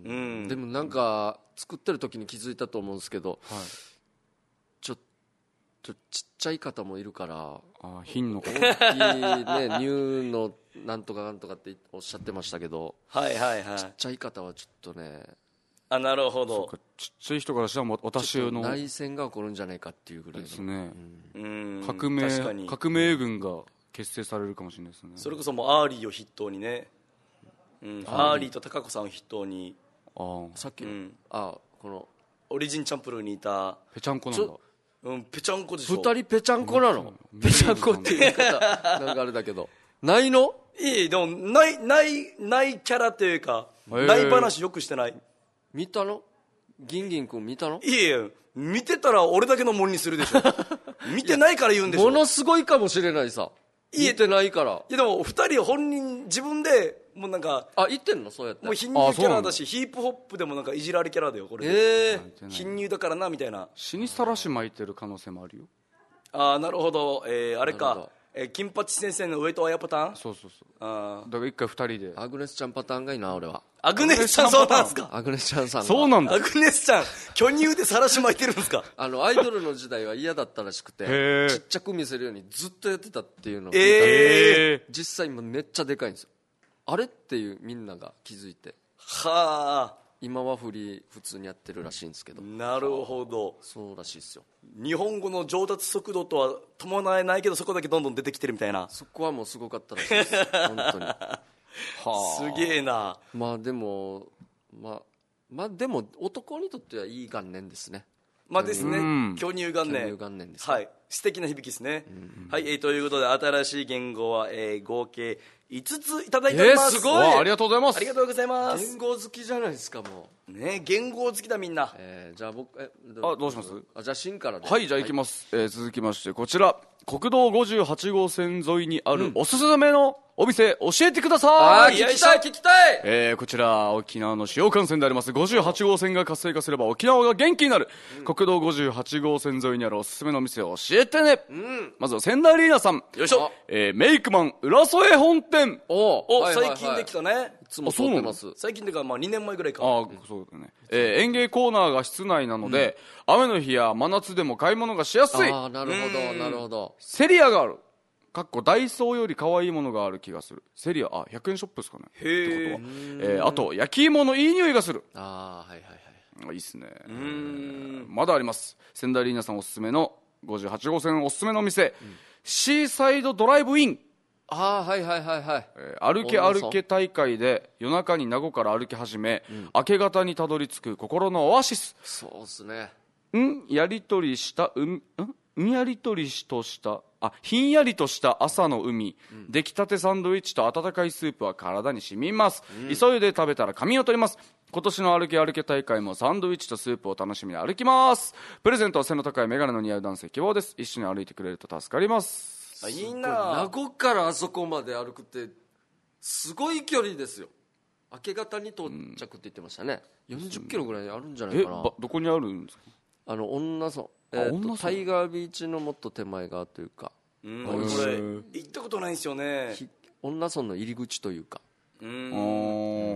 Speaker 3: うん、でもなんか作ってる時に気づいたと思うんですけど、はい、ちょっとちっちゃい方もいるから、
Speaker 2: あ、品の
Speaker 3: 大きいね乳のなんとかなんとかっておっしゃってましたけど、
Speaker 1: はいはいはい、
Speaker 3: ちっちゃい方はちょっとね、
Speaker 1: あ、なるほど。
Speaker 2: ちっちゃい人からしたら私の
Speaker 3: 内戦が起こるんじゃないかっていうぐらい
Speaker 2: ですね、
Speaker 1: うん、
Speaker 2: 革命革命軍が結成されるかもしれないですね。
Speaker 1: それこそもうアーリーを筆頭にね、うん、アーリーと高子さんを筆頭に、
Speaker 3: あ、さっきの、うん、あ、この
Speaker 1: オリジンチャンプルーにいた
Speaker 2: ぺちゃんこなんだ。
Speaker 1: うん、ぺちゃんこでしょ。
Speaker 3: 二人ぺちゃんこなの？ぺちゃんこっていう言い方なんかあれだけどないの？
Speaker 1: いい、でもないないないキャラというか、ない話よくしてない。
Speaker 3: 見たの？ギンギン君見たの？
Speaker 1: いやいや、見てたら俺だけのもんにするでしょ見てないから言うんでしょ。
Speaker 3: ものすごいかもしれないさ、見てないから。い
Speaker 1: やでも二人本人自分でもうなんか、
Speaker 3: あ、言ってんの？そうやって
Speaker 1: もう貧乳キャラだし、ヒップホップでもなんかいじられキャラだよこれで。えー、貧乳だからなみたいな。
Speaker 2: 死にさらし巻いてる可能性もあるよ。
Speaker 1: ああ、なるほど、えー、あれか、えー、金八先生の上戸彩パターン。
Speaker 2: そうそうそう。あ、だから一回二人で
Speaker 3: アグネスちゃんパターンがいいな。俺は
Speaker 1: アグネスちゃん、そうなんですか？
Speaker 3: アグネスちゃんさん、
Speaker 2: そうなんだ。
Speaker 1: アグネスちゃん巨乳でさらし巻いてるんですか？
Speaker 3: あのアイドルの時代は嫌だったらしくてちっちゃく見せるようにずっとやってたっていうのを聞いたんで、えー、実際今めっちゃでかいんですよ。あれっていうみんなが気づいて、はあ、今はフリー普通にやってるらしいんですけど。
Speaker 1: なるほど、
Speaker 3: そうらしいですよ。
Speaker 1: 日本語の上達速度とは伴えないけどそこだけどんどん出てきてるみたいな。
Speaker 3: そこはもうすごかったらしいです本当に。は
Speaker 1: あ、すげえな。
Speaker 3: まあでもまあまあでも男にとってはいい元年ですね。
Speaker 1: まあですね、巨乳元年、
Speaker 3: 巨乳元年です、ね、
Speaker 1: はい、素敵な響きですね、うんうん、はい、えー、ということで新しい言語は、えー、合計いつついただいております。
Speaker 3: えー、すごい、
Speaker 2: ありがとうございます。
Speaker 1: ありがとうございます。
Speaker 3: 言語好きじゃないですか。も
Speaker 1: うね、言語好きだみんな、
Speaker 3: えー、じゃあ僕、え
Speaker 2: あ、どうします？
Speaker 3: あ、じゃあシンからで。
Speaker 2: はい、じゃあいきます、はい、えー、続きましてこちら国道ごじゅうはち号線沿いにあるおすすめのお店教えてください。
Speaker 3: あー聞きたい聞きたい。
Speaker 2: えー、こちら沖縄の主要幹線でありますごじゅうはち号線が活性化すれば沖縄が元気になる、うん、国道ごじゅうはち号線沿いにあるおすすめのお店を教えてね、うん、まずは仙台リーナさん、
Speaker 1: よいしょ、
Speaker 2: えー、メイクマン浦添本店。
Speaker 3: お
Speaker 1: お、
Speaker 3: はいはいはい、
Speaker 1: 最近できたね。
Speaker 3: いつも通ってます。
Speaker 1: 最近でかまあにねんまえぐらいか。
Speaker 2: ああ、そうだね、えー、園芸コーナーが室内なので、うん、雨の日や真夏でも買い物がしやすい。
Speaker 3: ああ、なるほどなるほど。
Speaker 2: セリアがある、かっこダイソーより可愛いものがある気がする。セリア、あ、ひゃくえんショップですかね。
Speaker 1: へー
Speaker 2: ってことは、えー、あと焼き芋のいい匂いがする。
Speaker 3: ああ、はいはいはい、
Speaker 2: いいっすね。うーん、まだあります。仙台リーナさんおすすめのごじゅうはち号線おすすめのお店、うん、シーサイドドライブイン。
Speaker 3: ああ、はいはいはいはい、
Speaker 2: えー、歩け歩け大会で夜中に名護から歩き始め、うん、明け方にたどり着く心のオアシス。
Speaker 3: そうっすね。
Speaker 2: んやりとりしたうんんんやりとりとしたあひんやりとした朝の海、うん、出来たてサンドイッチと温かいスープは体に染みます、うん、急いで食べたら髪を取ります。今年の歩け歩け大会もサンドイッチとスープを楽しみに歩きます。プレゼントは背の高いメガネの似合う男性希望です。一緒に歩いてくれると助かります。
Speaker 1: あ、いいな。
Speaker 3: 名護からあそこまで歩くってすごい距離ですよ。明け方に到着って言ってましたね、うん、よんじゅっキロぐらいあるんじゃないかな。
Speaker 2: え、どこにあるんですか。
Speaker 3: あの女村、えー、とタイガービーチのもっと手前側というか、
Speaker 1: うん、俺これ行ったことないんですよね。
Speaker 3: 女村の入り口というか、
Speaker 1: うん、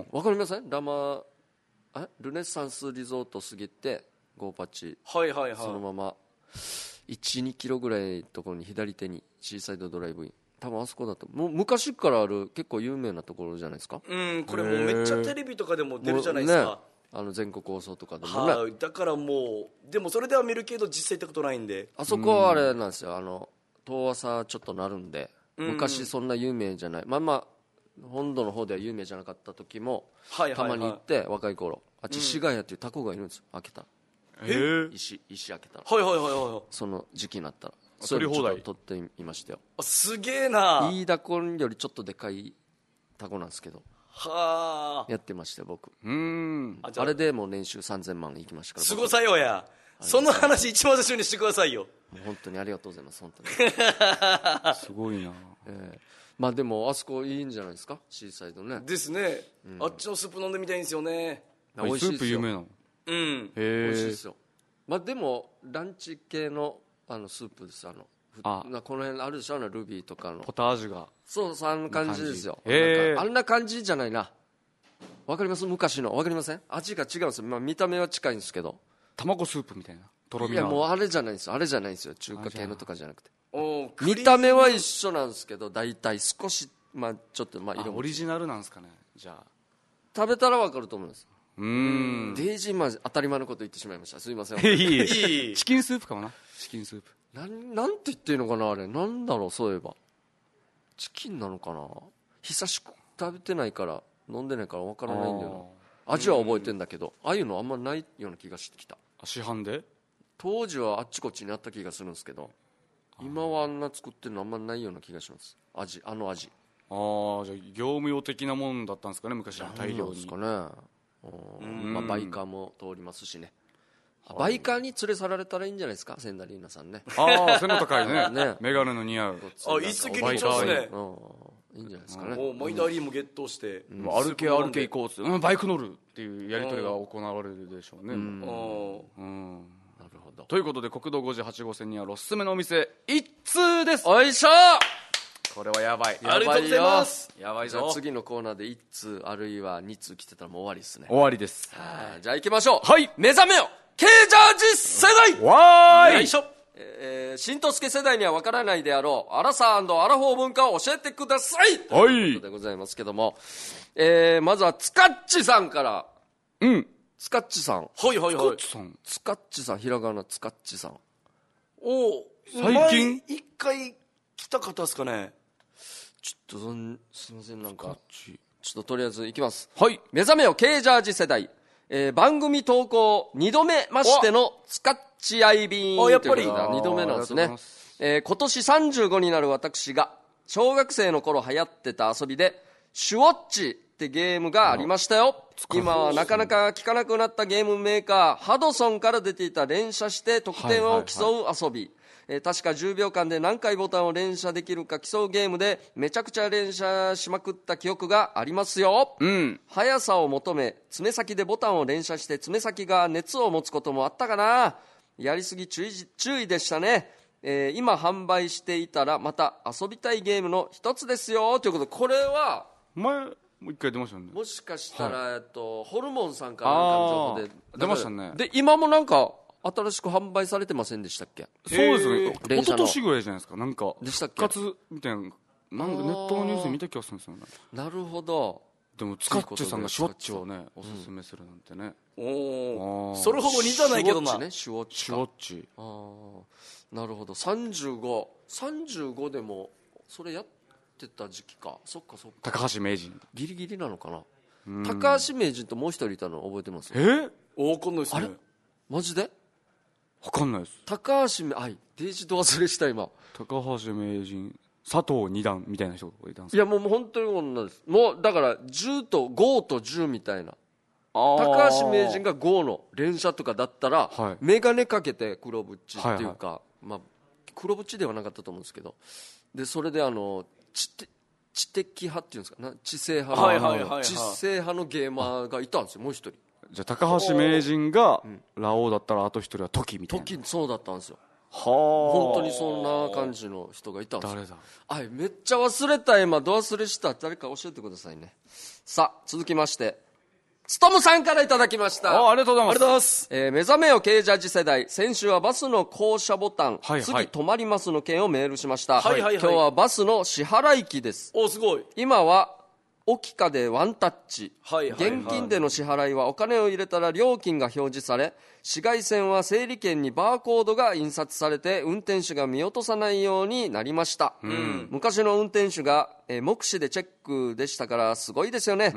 Speaker 3: わかりません？ラマえルネッサンスリゾート過ぎてゴーパチ、
Speaker 1: はいはいはい、
Speaker 3: そのまま いち、にキロぐらいのところに左手にシーサイドドライブイン、多分あそこだともう昔からある結構有名なところじゃないですか。
Speaker 1: うん、これもうめっちゃテレビとかでも出るじゃないですか、ね、
Speaker 3: あの全国放送とかでもね、
Speaker 1: はあ、だからもうでもそれでは見るけど実際行ったことないんで、
Speaker 3: あそこはあれなんですよ、あの遠浅ちょっとなるんで、昔そんな有名じゃない、まあまあ本土の方では有名じゃなかった時も、
Speaker 1: はいはいはい、
Speaker 3: たまに行って若い頃、あっち市ヶ谷っていうタコがいるんですよ、開けた
Speaker 1: え
Speaker 3: 石石開けたら、
Speaker 1: はいはいはいはい、
Speaker 3: その時期になったら
Speaker 2: それ放題
Speaker 3: 取っていましたよ。
Speaker 1: あ、すげえな。
Speaker 3: イイダコよりちょっとでかいタコなんですけど、
Speaker 1: はあ、
Speaker 3: やってましたよ僕。
Speaker 2: うーん、
Speaker 3: あ, あれでもう年収さんぜんまんいきましたから。
Speaker 1: すごさよや。その話一番最初にしてくださいよ。
Speaker 3: もう本当にありがとうございます。本当に
Speaker 2: すごいな、
Speaker 3: えー、まあでもあそこいいんじゃないですか、シーサイドね。
Speaker 1: ですね、うん、あっちのスープ飲んでみたいんですよね。
Speaker 2: 美味しいですよ。スープ有名なの。
Speaker 1: うん、
Speaker 3: へ美味しいですよ。まあでもランチ系のあのスープです。あのあなこの辺あるでしょ、あのルビーとかの
Speaker 2: ポタージュが。
Speaker 3: そうそう、あんな感じですよ。
Speaker 2: へ
Speaker 3: あんな感じじゃないな。わかります？昔のわかりません？味が違うんですよ、まあ、見た目は近いんですけど、
Speaker 2: 卵スープみたいなとろみが。
Speaker 3: いやもうあれじゃないんですよ、あれじゃないんですよ、中華系のとかじゃなくて、お見た目は一緒なんですけど大体少し、まあ、ちょっとまあ色も
Speaker 2: オリジナルなんですかね。じゃあ
Speaker 3: 食べたらわかると思います。
Speaker 2: うーん、
Speaker 3: デイジー、まあ、当たり前のこと言ってしまいました、すいません。
Speaker 2: いいいチキンスープかもな。チキンスープ
Speaker 3: なんなんて言っていいのかな、あれなんだろう、そういえばチキンなのかな。久しく食べてないから飲んでないからわからないんだよな。味は覚えてんだけど、ああいうのあんまないような気がしてきた。
Speaker 2: 市販で
Speaker 3: 当時はあっちこっちにあった気がするんですけど、今はあんな作ってるのあんまないような気がします。味、あの味。
Speaker 2: ああ、じゃあ業務用的なもんだったんですかね、昔は大量に。
Speaker 3: ですかね。まあ、バイカーも通りますしね。バイカーに連れ去られたらいいんじゃないですか、千田リーナさんね。
Speaker 2: ああ、背の高いね。
Speaker 3: ね、
Speaker 2: メガネの似合う。
Speaker 1: あ、言い過ぎにちゃうね。
Speaker 3: いいんじゃないですかね。
Speaker 1: おマイダーリーもゲットして、
Speaker 2: うん、歩け歩け行こうっつって、うん、バイク乗るっていうやり取りが行われるでしょうね。うん、
Speaker 3: うん、なるほど。
Speaker 2: ということで国道ごじゅうはち号線にあるおすすめのお店一通です。
Speaker 3: おいしょ。
Speaker 2: これはやばい。
Speaker 1: ありがとうございます。
Speaker 3: やばいぞ。じゃあ次のコーナーで一通あるいは二通来てたらもう終わりですね。
Speaker 2: 終わりです。
Speaker 3: はい、じゃあ行きましょう。
Speaker 2: はい、
Speaker 3: 目覚めよ K ジャージ世代。
Speaker 2: わーい。
Speaker 3: よいしょ。えー、新とすけ世代には分からないであろうアラサー&アラフォー文化を教えてください。
Speaker 2: はい。
Speaker 3: ということでございますけども、えー、まずはつかっちさんから。
Speaker 2: うん。
Speaker 3: つかっちさん。
Speaker 1: はいはいはい。
Speaker 3: つかっちさん、ひらがなつかっちさん。
Speaker 1: おお。
Speaker 2: 最近
Speaker 1: 一回来た方ですかね。
Speaker 3: ちょっとすいません、なんかちょっととりあえずいきます。
Speaker 2: はい。
Speaker 3: 目覚めよ K ジャージ世代。えー、番組投稿にどめましてのつかっちアイビーン。
Speaker 1: あ、やっぱり
Speaker 3: にどめなんですね。えー、今年さんじゅうごになる私が小学生の頃流行ってた遊びでシュウォッチってゲームがありましたよ。今はなかなか聞かなくなったゲームメーカーハドソンから出ていた連射して得点を競う遊び、 えー確かじゅうびょうかんで何回ボタンを連射できるか競うゲームでめちゃくちゃ連射しまくった記憶がありますよ、
Speaker 2: うん、
Speaker 3: 速さを求め爪先でボタンを連射して爪先が熱を持つこともあったかな。やりすぎ注意、注意でしたね。えー今販売していたらまた遊びたいゲームの一つですよということで、これは
Speaker 2: 前もう一回出ましたよね。
Speaker 3: もしかしたら、はい、えっと、ホルモンさんかなんかの情報で
Speaker 2: 出ましたね。
Speaker 3: で今もなんか新しく販売されてませんでしたっけ。
Speaker 2: そうですね、一昨年ぐらいじゃないですか。なんか
Speaker 3: でしたっけ、
Speaker 2: 復活みたいな、なんかネットのニュースで見た気がするんですよね。
Speaker 3: なるほど。で
Speaker 2: もスカッチさんがシュワッチをねおすすめするなんてね、
Speaker 1: うん、おお、それほど似たないけどな。
Speaker 3: シュワッチね、シュワッチ、シュワッチ、ああ、なるほど。さんじゅうご、さんじゅうごでもそれやってた時期か。そっかそっか。
Speaker 2: 高橋名人
Speaker 3: ギリギリなのかな。高橋名人ともう一人いたの覚えてます？
Speaker 2: え
Speaker 1: お分かんないですね。
Speaker 3: あれマジで
Speaker 2: 分かんないです。
Speaker 3: 高橋名、あいデジと忘れした今。
Speaker 2: 高橋名人、佐藤二段みたいな人がいたんですか。
Speaker 3: いやもう本当にこんなです。もうだからじゅうとごとじゅうみたいな。高橋名人がごの連射とかだったら、はい、メガネかけて黒縁っていうか、はいはい、まあ、黒縁ではなかったと思うんですけど、でそれであの知的知的派っていうんですかな、知性派の、はいはいはいはい、知性派のゲーマーがいたんですよ、もう一人。
Speaker 2: じゃあ高橋名人がラオウだったらあと一人はトキみたいな。
Speaker 3: トキ、そうだったんですよ。
Speaker 2: はあ、
Speaker 3: 本当にそんな感じの人がいたんですよ。
Speaker 2: 誰だ。
Speaker 3: あい、めっちゃ忘れた。今ど忘れした。誰か教えてくださいね。さあ続きましてつとむさんからいただきました。
Speaker 2: あ、ありがとうございます。
Speaker 1: ありがとうございます。
Speaker 3: えー、目覚めよ軽ジャージ世代、先週はバスの降車ボタン、
Speaker 2: はいはい、
Speaker 3: 次止まりますの件をメールしました、
Speaker 1: はいはいはい、
Speaker 3: 今日はバスの支払い機です。
Speaker 1: お、すごい。
Speaker 3: 今はオキカでワンタッチ、
Speaker 1: はいはいはい、
Speaker 3: 現金での支払いはお金を入れたら料金が表示され、紫外線は整理券にバーコードが印刷されて運転手が見落とさないようになりました、うん、昔の運転手が、えー、目視でチェックでしたからすごいですよね、うん、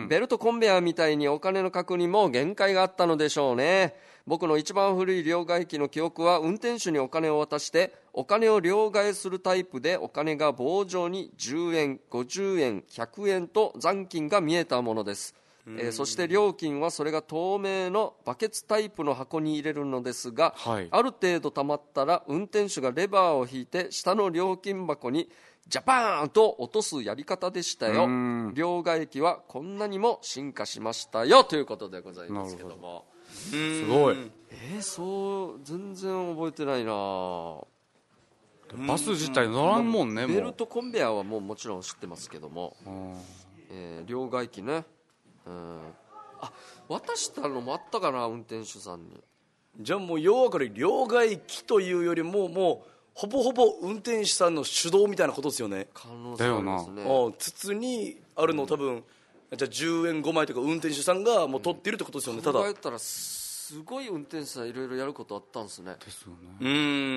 Speaker 3: ベルトコンベヤーみたいにお金の確認も限界があったのでしょうね。僕の一番古い両替機の記憶は運転手にお金を渡してお金を両替するタイプで、お金が棒状にじゅうえん、ごじゅうえん、ひゃくえんと残金が見えたものです、えー、そして料金はそれが透明のバケツタイプの箱に入れるのですが、はい、ある程度溜まったら運転手がレバーを引いて下の料金箱にジャパーンと落とすやり方でしたよ。両替機はこんなにも進化しましたよということでございますけども、
Speaker 2: すごい。
Speaker 3: えー、そう全然覚えてないな。
Speaker 2: バス自体乗らんもんね。
Speaker 3: ベルトコンベヤーはもうもちろん知ってますけども、えー、両替機ね、うん、あ、渡したのもあったかな、運転手さんに。
Speaker 1: じゃあもう要はこれ両替機というよりももうほぼほぼ運転手さんの手動みたいなことですよね。
Speaker 3: 可能性ありますね。
Speaker 1: あ、筒にあるの多分、うん、じゃあじゅうえんごまいとか運転手さんがもう取ってるってことですよね、うん、ただ
Speaker 3: 考えたらすごい運転手さんいろいろやることあったんですね。
Speaker 2: ですよね。
Speaker 1: うん。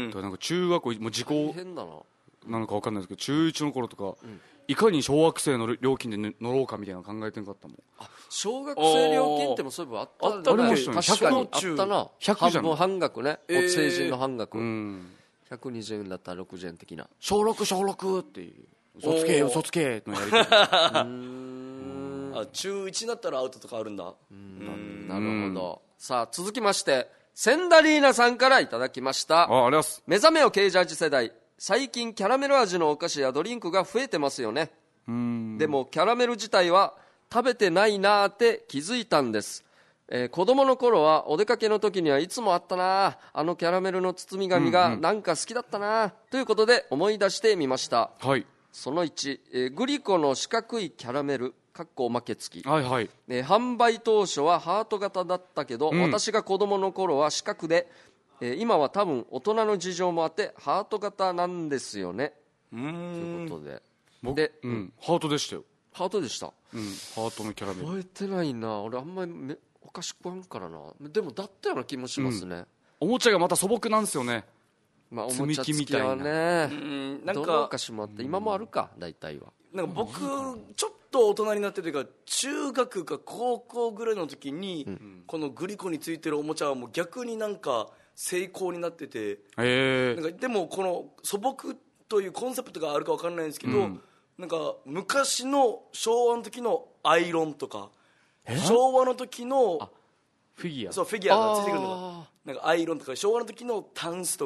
Speaker 2: だからなんか中学校もう時効
Speaker 3: 変だな
Speaker 2: なのか分かんないですけど、中いちの頃とか、うん、いかに小学生の料金で乗ろうかみたいなの考えてなかったもん。
Speaker 3: あ、小学生料金ってもそういえばあったんだね。
Speaker 2: ありましたね。
Speaker 3: 確かにあったな。
Speaker 2: ひゃくじゃん。
Speaker 3: 半分半額ね、えー、成人の半額、
Speaker 2: うん、
Speaker 3: ひゃくにじゅうえんだったらろくじゅうえん的な。
Speaker 2: 小ろく小ろくっていう嘘つけ嘘つけのやり方。うー
Speaker 1: ん、あ、中いちになったらアウトとかあるんだ。う
Speaker 3: ん、なるほど。さあ続きましてセンダリーナさんからいただきました。
Speaker 2: あ、ありがとうございます。
Speaker 3: 目覚めよ軽ジャージ世代、最近キャラメル味のお菓子やドリンクが増えてますよね。うーん、でもキャラメル自体は食べてないなーって気づいたんです、えー、子供の頃はお出かけの時にはいつもあったな、あのキャラメルの包み紙がなんか好きだったな、ということで思い出してみました、
Speaker 2: はい、
Speaker 3: そのいち、えー、グリコの四角いキャラメルかっこおまけ付き、
Speaker 2: はいはい、
Speaker 3: えー、販売当初はハート型だったけど、うん、私が子供の頃は四角で、えー、今は多分大人の事情もあってハート型なんですよね。うーん、ということで
Speaker 2: 僕で、うん、ハートでしたよ。
Speaker 3: ハートでした、
Speaker 2: うん、ハートのキャラメル
Speaker 3: 覚えてないな。俺あんまりめお菓子食わんからな。でもだったような気もしますね、うん、
Speaker 2: おもちゃがまた素朴なんですよね。
Speaker 3: まあ、おもちゃ付きはね、
Speaker 1: うん、なんか
Speaker 3: どのお菓子もあって今もあるか、大体は。
Speaker 1: なんか僕ちょっと大人になってというか中学か高校ぐらいの時に、うん、このグリコについてるおもちゃはもう逆になんか成功になってて、
Speaker 2: へ
Speaker 1: なんかでもこの素朴というコンセプトがあるか分からないんですけど、うん、なんか昔の昭和の時のアイロンとか昭和の時の
Speaker 2: フィギュア、
Speaker 1: そうフィギュアがついてくるのがなんかアイロンとか昭和の時のタンスとか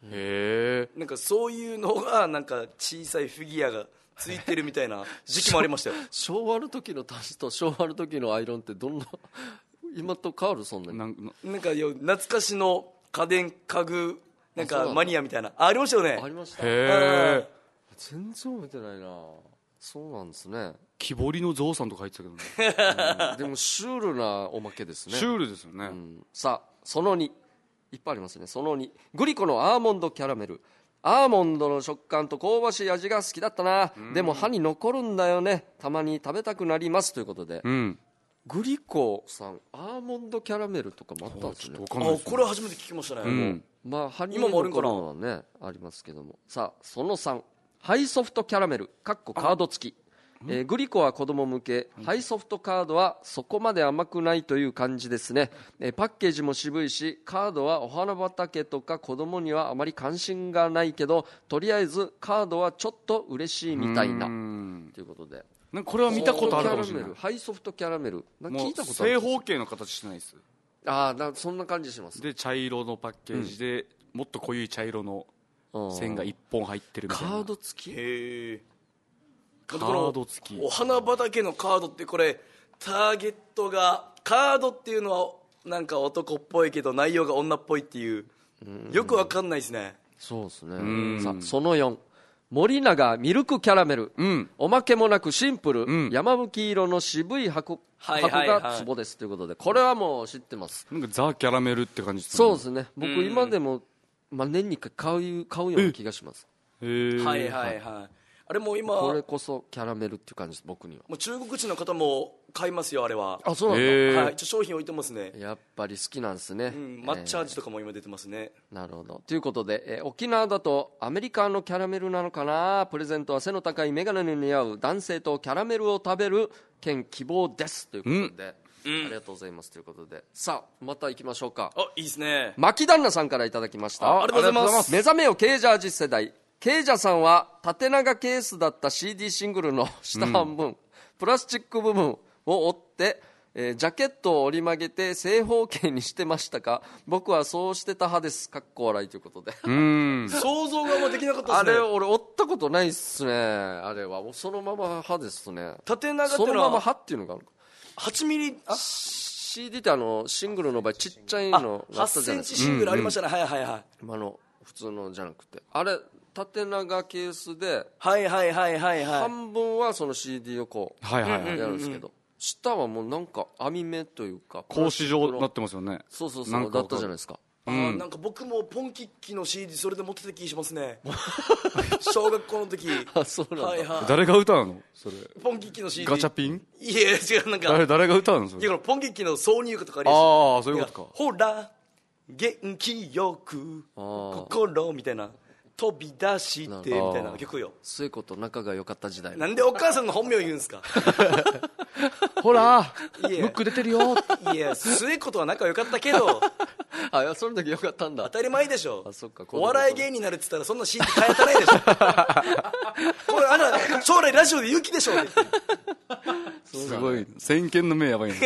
Speaker 2: へえ。
Speaker 1: なんかそういうのがなんか小さいフィギュアがついてるみたいな時期もありましたよ。
Speaker 3: 昭和の時のタンスと昭和の時のアイロンってどんな今と変わる？そんなに
Speaker 2: なんな
Speaker 1: なんかよ懐かしの家電家具なんかマニアみたいな あ, ありましたよね。
Speaker 3: ありました。
Speaker 2: へえ。
Speaker 3: 全然覚えてないな。そうなんですね。
Speaker 2: 木彫りのゾウさんとか入ってたけどね。
Speaker 3: うん、でもシュールなおまけですね。
Speaker 2: シュールですよね、
Speaker 3: うん、さあそのにいっぱいありますね。そのにグリコのアーモンドキャラメル。アーモンドの食感と香ばしい味が好きだったな。でも歯に残るんだよね。たまに食べたくなりますということで、
Speaker 2: うん、
Speaker 3: グリコさんアーモンドキャラメルとかもあったんですね。
Speaker 1: あこれ初めて聞きましたね、
Speaker 2: うん、
Speaker 3: まあ歯に残るのはねありますけども。さあそのさんハイソフトキャラメルかっこカード付き。えー、グリコは子供向け、ハイソフトカードはそこまで甘くないという感じですね。えー、パッケージも渋いし、カードはお花畑とか子供にはあまり関心がないけど、とりあえずカードはちょっと嬉しいみたいなということで、
Speaker 2: なんかこれは見たことあるかもしれない。
Speaker 3: ハイソフトキャラメルなんか聞いたことある。
Speaker 2: 正方形の形してないです。
Speaker 3: ああそんな感じします。
Speaker 2: で茶色のパッケージで、うん、もっと濃い茶色の線がいっぽん入ってるみたいな。
Speaker 3: カード付き。
Speaker 1: へえ。
Speaker 2: カード付き。
Speaker 1: お花畑のカードってこれターゲットがカードっていうのはなんか男っぽいけど内容が女っぽいっていうよくわかんないですね。
Speaker 3: そうですね。さあそのよん森永ミルクキャラメル、うん、おまけもなくシンプル、うん、山吹色の渋い箱、箱がツボですということで、これはもう知ってます。
Speaker 2: なんかザ・キャラメルって感じですね。
Speaker 3: そうですね。僕今でも、まあ、年にいっかい買う、買うような気がします。
Speaker 2: へー。
Speaker 1: はいはいはい。あれも今
Speaker 3: これこそキャラメルっていう感じです。僕には
Speaker 1: もう中国人の方も買いますよあれは。
Speaker 3: あそうなんだ、
Speaker 1: はい、一応商品置いてますね。
Speaker 3: やっぱり好きなんですね、
Speaker 1: うん、抹茶味とかも今出てますね、
Speaker 3: えー、なるほど。ということで、えー、沖縄だとアメリカのキャラメルなのかな。プレゼントは背の高いメガネに似合う男性とキャラメルを食べる兼希望ですということで、うん、ありがとうございますということで、さあまた行きましょうか。
Speaker 1: あいいですね。
Speaker 3: 牧旦那さんからいただきました。
Speaker 1: あ, ありがとうございます。
Speaker 3: 目覚めよケージャージ世代。ケイジャさんは縦長ケースだった シーディー シングルの下半分、うん、プラスチック部分を折って、えー、ジャケットを折り曲げて正方形にしてましたか。僕はそうしてた派です。かっこ笑いということで。
Speaker 2: うーん
Speaker 1: 想像ができなかったですね。
Speaker 3: あれ俺折ったことないっすね。あれはそのまま派ですね。
Speaker 1: 縦長って
Speaker 3: そのまま派っていうのがあるか。
Speaker 1: はちミリあ
Speaker 3: シーディー ってあのシングルの場合ちっちゃいの
Speaker 1: があったじゃないですか。はちセンチシングルありましたね、うんうん、はいはいはい。
Speaker 3: あの普通のじゃなくてあれ縦長ケースで、
Speaker 1: はいはいはいはいはい、
Speaker 3: 半分はその シーディー をこう、はいはいはい、やるんですけど、下はもうなんか網目というか
Speaker 2: 格子状になってますよね。
Speaker 3: そうそうそうだったじゃないですか。
Speaker 1: あ、うん、なんか僕もポンキッキの シーディー それで持ってた気しますね小学校の時。
Speaker 3: あそうなんだ、はいはい、
Speaker 2: 誰が歌うのそれ。
Speaker 1: ポンキッキの シーディー
Speaker 2: ガチャピン。
Speaker 1: いや違うなんか
Speaker 2: 誰誰が歌うのそれ。
Speaker 1: いやこのポンキッキの挿入歌とかあり
Speaker 2: ます。ああそういうことか。
Speaker 1: ほら元気よく心みたいな飛び出してみたいな曲よ。
Speaker 3: そういうこと仲が良かった時代。
Speaker 1: なんでお母さんの本名言うんですか
Speaker 2: ほらムック出てるよ。
Speaker 1: いや末子とは仲良かったけど
Speaker 3: あいやそれだけ良かったんだ。
Speaker 1: 当たり前でしょ。
Speaker 3: あそっか。
Speaker 1: お笑い芸人になるって言ったらそんなシーンって変えたないでしょこれあな将来ラジオで言う気でしょ
Speaker 2: すごい先見の目やばいね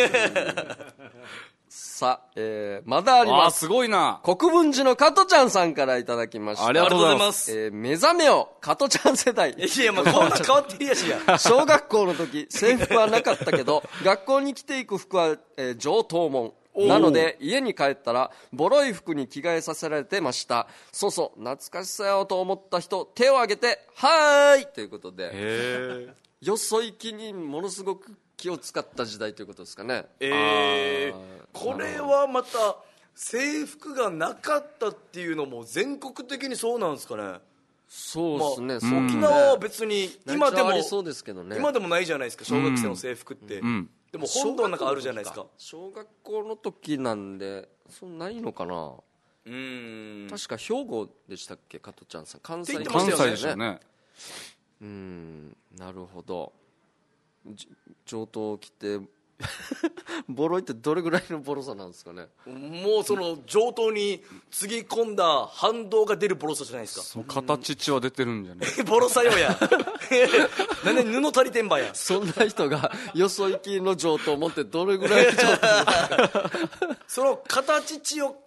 Speaker 3: さあ、えー、まだあります。
Speaker 2: あすごいな。
Speaker 3: 国分寺の加トちゃんさんからいただきました。
Speaker 2: ありがとうございます。
Speaker 3: えー、目覚めよ加トちゃん世代。
Speaker 1: いやまあこんな変わってるやしや
Speaker 3: 小学校の時制服はなかったけど学校に着ていく服は、えー、上等門なので家に帰ったらボロい服に着替えさせられてました。そうそう懐かしさよと思った人手を挙げてはーいということで、
Speaker 2: へ
Speaker 3: ーよそ行きにものすごく気を使った時代ということですかね。
Speaker 1: えー、これはまた制服がなかったっていうのも全国的にそうなんですかね。
Speaker 3: そうですね、
Speaker 1: まあ、沖縄は別に今でも、
Speaker 3: ね、そうですけどね、
Speaker 1: 今でもないじゃないですか小学生の制服って、うんうん、でも本土の中あるじゃないですか。
Speaker 3: 小学校の時なんでそんないのかな。
Speaker 1: うーん
Speaker 3: 確か兵庫でしたっけ加トちゃんさん。関西
Speaker 2: 関西でしたね。
Speaker 3: うーんなるほど。上等を着てボロいってどれぐらいのボロさなんですかね。
Speaker 1: もうその上等につぎ込んだ反動が出るボロさじゃないですか。
Speaker 2: そう形値は出てるんじゃない
Speaker 1: ボロさよやなんで布足りてんばや。
Speaker 3: そんな人がよそ行きの上等を持ってどれぐらいの上等
Speaker 1: その形値を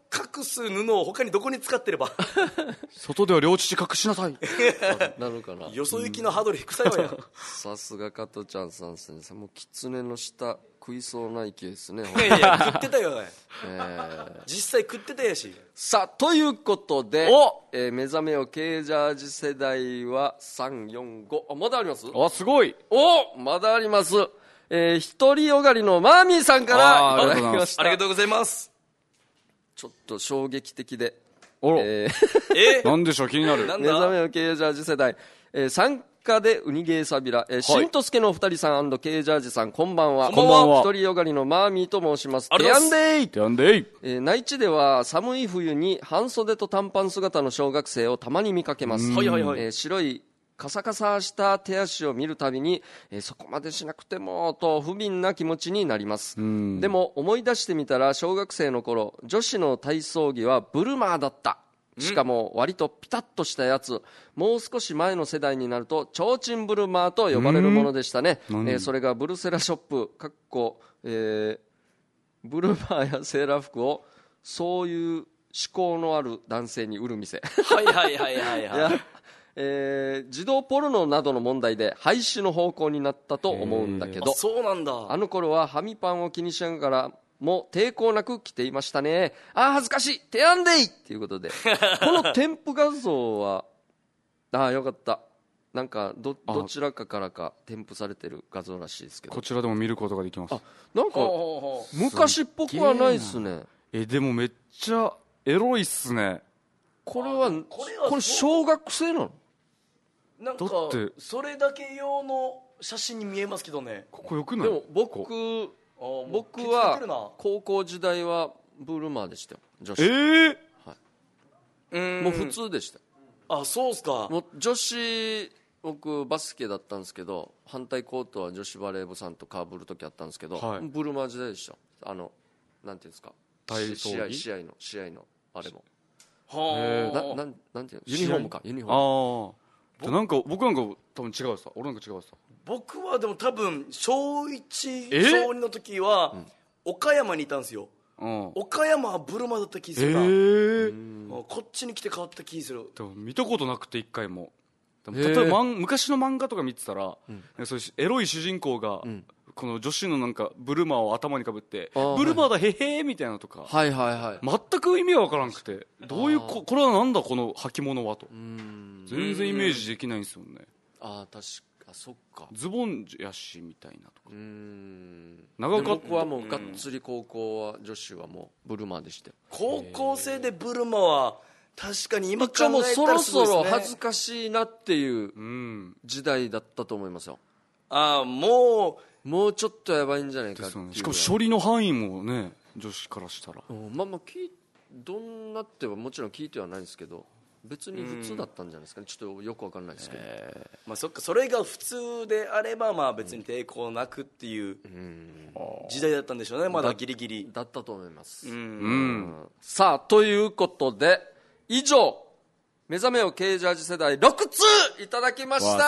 Speaker 1: 隠す布を他にどこに使ってれば
Speaker 2: 外では両乳隠しなさい
Speaker 3: なるかな。
Speaker 1: よそ行きのハードル低さよや
Speaker 3: さすが加トちゃんさんですね。もう狐の舌食いそうな勢いですね。
Speaker 1: いやいや食ってたよ、
Speaker 3: えー、
Speaker 1: 実際食ってたやし。
Speaker 3: さあということで、
Speaker 1: お、
Speaker 3: えー、目覚めよKジャージ世代はさんよんご、あまだあります。
Speaker 2: あすごい。
Speaker 3: おまだあります。えー、独りよがりのマーミーさんからいただきました。
Speaker 1: ありがとうございます。
Speaker 3: ちょっと衝撃的で、
Speaker 2: あら、
Speaker 3: えー、
Speaker 1: え
Speaker 2: なんでしょう、気になる。
Speaker 1: なん
Speaker 3: 目覚めよKジャージ世代、えー、参加でウニゲーサビラ、えー、しんとすけのお二人さん &Kジャージさん、こんばんは。
Speaker 1: こんばんは。
Speaker 3: 独りよがりのマーミーと申します。
Speaker 1: ありがとうございます。
Speaker 3: てやんでーい
Speaker 2: てやんでーい、
Speaker 3: えー、内地では寒い冬に半袖と短パン姿の小学生をたまに見かけます。
Speaker 1: はいはいはい。
Speaker 3: えー、白いカサカサした手足を見るたびに、えー、そこまでしなくてもと不憫な気持ちになります。でも思い出してみたら小学生の頃女子の体操着はブルマーだった。しかも割とピタッとしたやつ。もう少し前の世代になるとちょうちんブルマーと呼ばれるものでしたね。えー、それがブルセラショップかっこ、えー、ブルマーやセーラー服をそういう思考のある男性に売る店。
Speaker 1: はいはいはいはいはい。いや
Speaker 3: えー、児童ポルノなどの問題で廃止の方向になったと思うんだけど、
Speaker 1: あそうなんだ。
Speaker 3: あの頃ははみパンを気にしながらも抵抗なく着ていましたね。あー恥ずかしい、手案でいということでこの添付画像はああよかった、なんか ど, どちらかからか添付されてる画像らしいですけど、
Speaker 2: こちらでも見ることができます。
Speaker 3: あなんか昔っぽくはないっすね。
Speaker 2: えでもめっちゃエロいっすね。
Speaker 3: これは
Speaker 1: これは
Speaker 3: これ小学生なの？
Speaker 1: なんか
Speaker 2: だって
Speaker 1: それだけ用の写真に見えますけどね。
Speaker 2: ここよくない？
Speaker 3: でも僕僕は高校時代はブルマーでしたよ、女子。
Speaker 2: えー
Speaker 3: はい、うんもう普通でした。
Speaker 1: あそうっすか。
Speaker 3: もう女子僕バスケだったんですけど反対コートは女子バレー部さんとかぶる時あったんですけど、はい、ブルマー時代でした。あのなんていうんですか、試合試合の試合のあれもはななんなんていうのユニフォームかユニフォーム。
Speaker 2: ああなんか僕なんか多分違うさ。俺なんか違うさ。
Speaker 1: 僕はでも多分小いち小にの時は岡山にいたんですよ。うん、岡山はブルマだった気するな、えー、こっちに来て変わった気する。
Speaker 2: でも見たことなくて一回も。でも例えば昔の漫画とか見てたら、うん、そういうエロい主人公が、うん、この女子のなんかブルマを頭にかぶってブルマだへへーみたいなとか、
Speaker 3: はいはいはい、
Speaker 2: 全く意味は分からなくてどういうここれはなんだこの履物はと全然イメージできないんですよね。
Speaker 3: あ確かそっか
Speaker 2: ズボンやしみたいなとか。うー
Speaker 3: ん長かった。僕はもうがっつり高校は女子はもうブルマでしたよ。
Speaker 1: 高校生でブルマは確かに今考えたら
Speaker 3: もうそろそろ恥ずかしいなっていう時代だったと思いますよ。
Speaker 1: ああも
Speaker 3: うもうちょっとやばいんじゃないかっていう、
Speaker 2: ね、しかも処理の範囲もね女子からしたら、
Speaker 3: うん、まあまあどんなってはもちろん聞いてはないんですけど別に普通だったんじゃないですかね。ちょっとよくわかんないですけど、
Speaker 1: えーまあ、そっかそれが普通であればまあ別に抵抗なくっていう時代だったんでしょうね。まだギリギリ
Speaker 3: だったと思います。うん
Speaker 2: うん
Speaker 3: さあということで以上目覚めよKジャージ世代ろくつういただきました。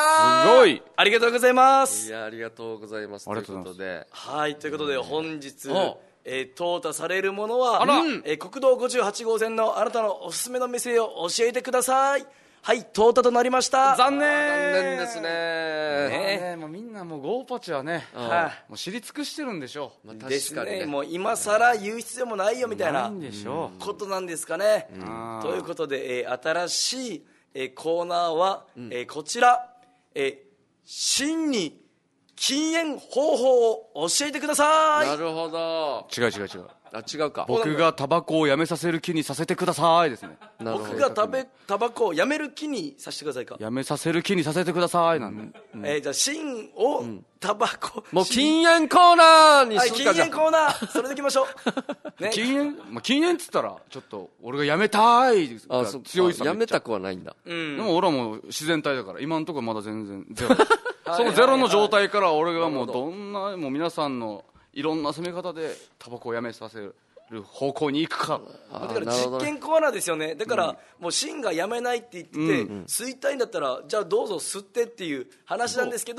Speaker 2: すごい
Speaker 1: ありがとうございます。
Speaker 3: いやありがとうございます。ということで
Speaker 1: はいということで本日えー、淘汰されるものは、うんえー、国道ごじゅうはち号線のあなたのおすすめの店を教えてください。はい淘汰となりました。
Speaker 2: 残念
Speaker 3: 残念ですね。
Speaker 2: ねねもうみんなもうゴーパチはね、はもう知り尽くしてるんでしょう、
Speaker 3: まあ、
Speaker 1: ですね。もう今さら言う必要もないよみたいなことなんですかね。ということで、えー、新しい、えー、コーナーは、うんえー、こちら、えー、真に禁煙方法を教えてください。
Speaker 3: なるほど。
Speaker 2: 違う違う違う
Speaker 3: あ違うか。
Speaker 2: 僕がタバコをやめさせる気にさせてくださいですね。
Speaker 1: 僕が食べタバコをやめる気にさせてくださいか。
Speaker 2: やめさせる気にさせてくださいなんで、
Speaker 1: うんうんえー、じゃあ芯をタバコ、
Speaker 3: もう禁煙コーナーにするか。
Speaker 1: はい、禁煙コーナーそれでいきましょう、ね、
Speaker 2: 禁煙、まあ、禁煙っつったらちょっと俺がやめたいが強いさ。
Speaker 3: やめたくはないんだ、
Speaker 2: うん、でも俺はもう自然体だから今のところまだ全然ゼロそのゼロの状態から俺がもうどんなもう皆さんのいろんな攻め方でタバコをやめさせる方向に行くか。
Speaker 1: だから実験コーナーですよね。だから、うん、もう芯がやめないって言ってて、うん、吸いたいんだったらじゃあどうぞ吸ってっていう話なんですけど、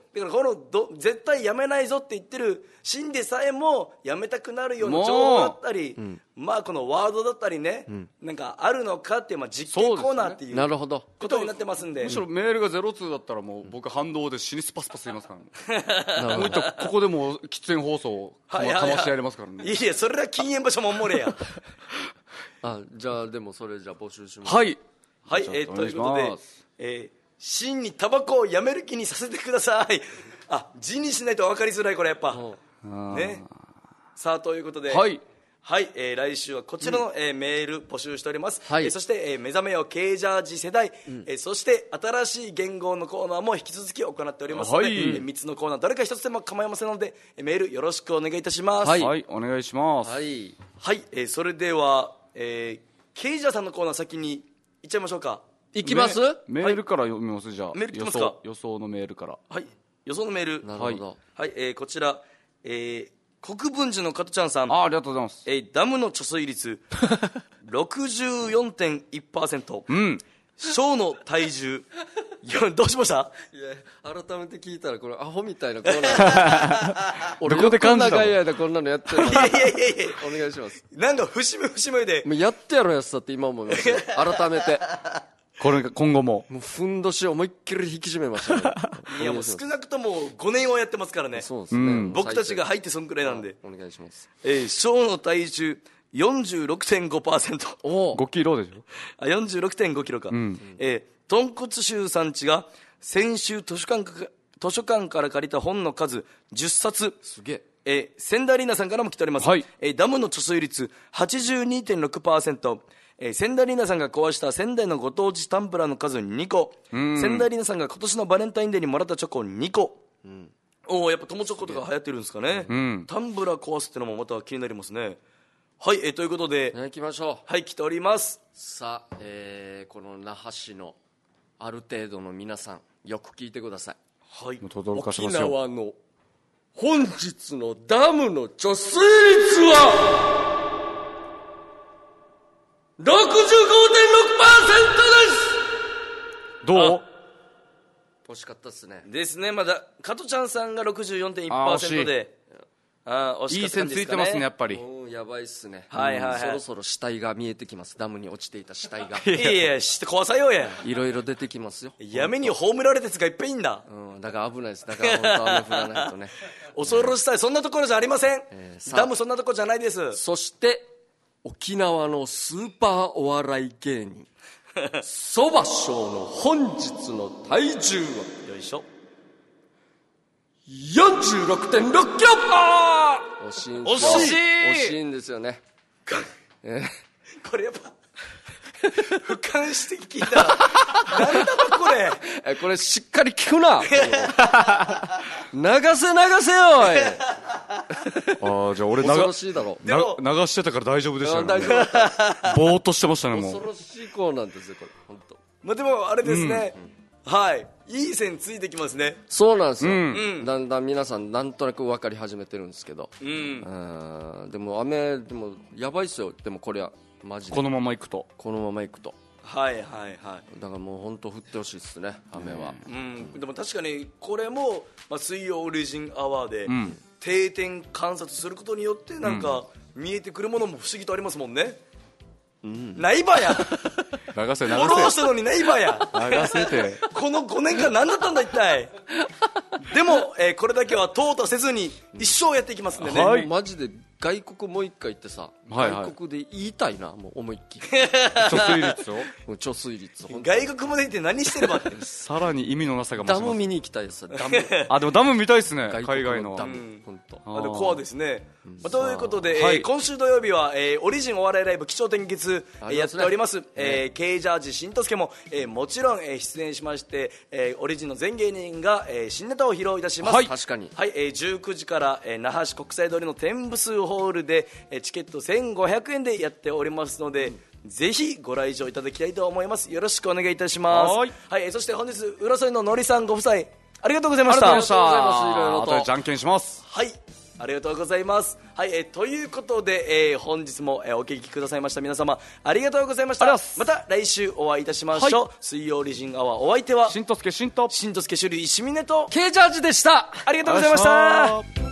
Speaker 1: だからこのど絶対やめないぞって言ってるシンでさえもやめたくなるような情報だったり、うん、まあこのワードだったりね、うん、なんかあるのかっていう、まあ、実験コーナーっていう、
Speaker 3: なるほど
Speaker 1: ことになってますんで、
Speaker 2: むしろメールがゼロツーだったらもう僕反動で死にスパスパス言いますからねもう一度ここでもう喫煙放送をか ま,、はいはいはい、かましてやりますからね。
Speaker 1: いやいやそれは禁煙場所もおもれや
Speaker 3: あじゃあでもそれじゃあ募集します。
Speaker 2: はい
Speaker 1: はい、えー、ということで、えー真にタバコをやめる気にさせてください。あ、字にしないと分かりづらいこれやっぱね。さあということで、
Speaker 2: はい、
Speaker 1: はい、えー、来週はこちらの、うんえー、メール募集しております、はいえー、そして、えー、目覚めよケージャージ世代、うんえー、そして新しい言語のコーナーも引き続き行っておりますので、はいえー、みっつのコーナーどれかひとつでも構いませんので、えー、メールよろしくお願いいたします。
Speaker 2: はい、はい、お願いします。
Speaker 3: はい、
Speaker 1: はいえー、それでは、えー、ケージャーさんのコーナー先にいっちゃいましょうか。
Speaker 3: いきます。
Speaker 2: メールから読みます、はい、じゃあ
Speaker 1: メールいきますか。
Speaker 2: 予想のメールから。
Speaker 1: はい予想のメール。
Speaker 3: なるほど。
Speaker 1: はい、えー、こちら、えー、国分寺の加トちゃんさん。
Speaker 2: あ、ありがとうございます。
Speaker 1: えー、ダムの貯水率 ろくじゅうよんてんいちパーセント、
Speaker 2: うん
Speaker 1: 小の体重どうしました？
Speaker 3: いや改めて聞いたらこれアホみたいなコーナー俺
Speaker 2: どこで感じたの？
Speaker 3: 長い間こんなのやってる。
Speaker 1: いやいやいやいや
Speaker 3: お願いします。
Speaker 1: なんか節目節目で
Speaker 3: もうやってやろうやつだって今思います改めて
Speaker 2: これ今後も
Speaker 3: もうふんどし思いっきり引き締めましたね
Speaker 1: いやもう少なくともごねんはやってますからね。
Speaker 3: そうですね、うん、
Speaker 1: 僕たちが入ってそんくらいなんで
Speaker 3: お願いします。
Speaker 1: えー、小の体重 よんじゅうろくてんごパーセント
Speaker 2: おごキロでしょ。
Speaker 1: あ よんじゅうろくてんごキロか、うんえー、豚骨臭さんちが先週図書館か図書館から借りた本の数じゅっさつ。
Speaker 3: すげえ。
Speaker 1: えー、千田里奈さんからも来ております、
Speaker 2: はい
Speaker 1: えー、ダムの貯水率 はちじゅうにてんろくパーセント、えー、千田里奈さんが壊した仙台のご当地タンプラーの数にこ、千田里奈さんが今年のバレンタインデーにもらったチョコにこ、うん、おーやっぱ友チョコとか流行ってるんですかね、うん、タンブラー壊すってのもまた気になりますね。はい、えー、ということで、
Speaker 3: 行きましょう。
Speaker 1: はい来ております。
Speaker 3: さあ、えー、この那覇市のある程度の皆さんよく聞いてください。
Speaker 1: はい、
Speaker 3: 沖縄の本日のダムの貯水率は ろくじゅうごてんろくパーセント です。
Speaker 2: どう？
Speaker 3: 惜しかったですね。
Speaker 1: ですね。まだ加トちゃんさんが ろくじゅうよんてんいちパーセント であ惜しかった感じですかね。
Speaker 2: いい線ついてますねやっぱり。
Speaker 3: やばいっすね、
Speaker 1: はいはいはい、
Speaker 3: そろそろ死体が見えてきます。ダムに落ちていた死体が
Speaker 1: いやいやして壊さようや
Speaker 3: いろいろ出てきますよ。
Speaker 1: 闇に葬られたやつがいっぱいいんだ、
Speaker 3: うん、だから危ないです。だから本当雨降らないとね
Speaker 1: 恐ろしさ、そんなところじゃありません、えー、ダムそんなところじゃないです。
Speaker 3: そして沖縄のスーパーお笑い芸人そばしょうの本日の体重は
Speaker 1: よいしょ
Speaker 3: よんじゅうろくてんろくキロ。惜しいんですよ。
Speaker 1: 惜しい
Speaker 3: 惜しいんですよねえ
Speaker 1: これやっぱ俯瞰して聞いたらなんだろこれ
Speaker 3: えこれしっかり聞くな流せ流せよおい
Speaker 2: あじゃあ俺
Speaker 3: 恐ろしいだろ
Speaker 2: な流してたから大丈夫でしたね。
Speaker 3: 大丈夫だった
Speaker 2: ぼーっとしてましたね。もう
Speaker 3: 恐ろしい子なんですよこれ本当。
Speaker 1: まあでもあれですね、うん、はいいい線ついてきますね。
Speaker 3: そうなんですよ、
Speaker 1: うん、
Speaker 3: だんだん皆さんなんとなく分かり始めてるんですけど、
Speaker 1: うん、
Speaker 3: でも雨でもやばいっすよ。でもこれはマジで
Speaker 2: このままいくと
Speaker 3: このままいくと
Speaker 1: はいはいはい。
Speaker 3: だからもう本当降ってほしいですね雨は、
Speaker 1: うん、でも確かにこれも、まあ、水曜オリジンアワーで、うん、定点観察することによってなんか、うん、見えてくるものも不思議とありますもんね。うん、ないばや
Speaker 2: 流せ流せ
Speaker 1: フォローしたのにないばや
Speaker 2: 流せて
Speaker 1: このごねんかん何だったんだ一体でも、えー、これだけは淘汰せずに一生やっていきますんでね、
Speaker 3: はい、マジで外国もう一回行ってさ、はいはい、外国で言いたいなもう思いっきり
Speaker 2: 貯水率を
Speaker 3: 貯水率
Speaker 1: 外国まで行って何してればって
Speaker 2: さらに意味のなさが増します。
Speaker 3: ダム見に行きたいですダム
Speaker 2: あでもダム見たいですね
Speaker 3: 外
Speaker 2: 海外の
Speaker 3: ダム、うん、本当
Speaker 1: あでコアですね、うんまあ、ということで、はいえー、今週土曜日は、えー、オリジンお笑いライブ起承転結、えー、やっております、えー、ケージャージしんとすけも、えー、もちろん、えー、出演しまして、えー、オリジンの全芸人が、えー、新ネタを披露いたします。
Speaker 3: はい確かに、
Speaker 1: はいえー、じゅうくじから、えー、那覇市国際通りの天部数ホールで、えー、チケットせんごひゃくえんでやっておりますので、うんぜひご来場いただきたいと思います。よろしくお願いいたします。はい、はい、そして本日浦添ののりさんご夫妻ありがとうございました。
Speaker 2: ありがとうございました。ありがとうございます。いろいろとあとでじゃんけんします。
Speaker 1: はいありがとうございます。はい、えー、ということで、えー、本日も、えー、お聞きくださいました皆様ありがとうございました。また来週お会いいたしましょう、はい、水曜リジンアワーお相手は
Speaker 2: しんとすけしんと
Speaker 1: しんとすけしゅるいしみねと
Speaker 3: ケイジャージでした。
Speaker 1: ありがとうございました。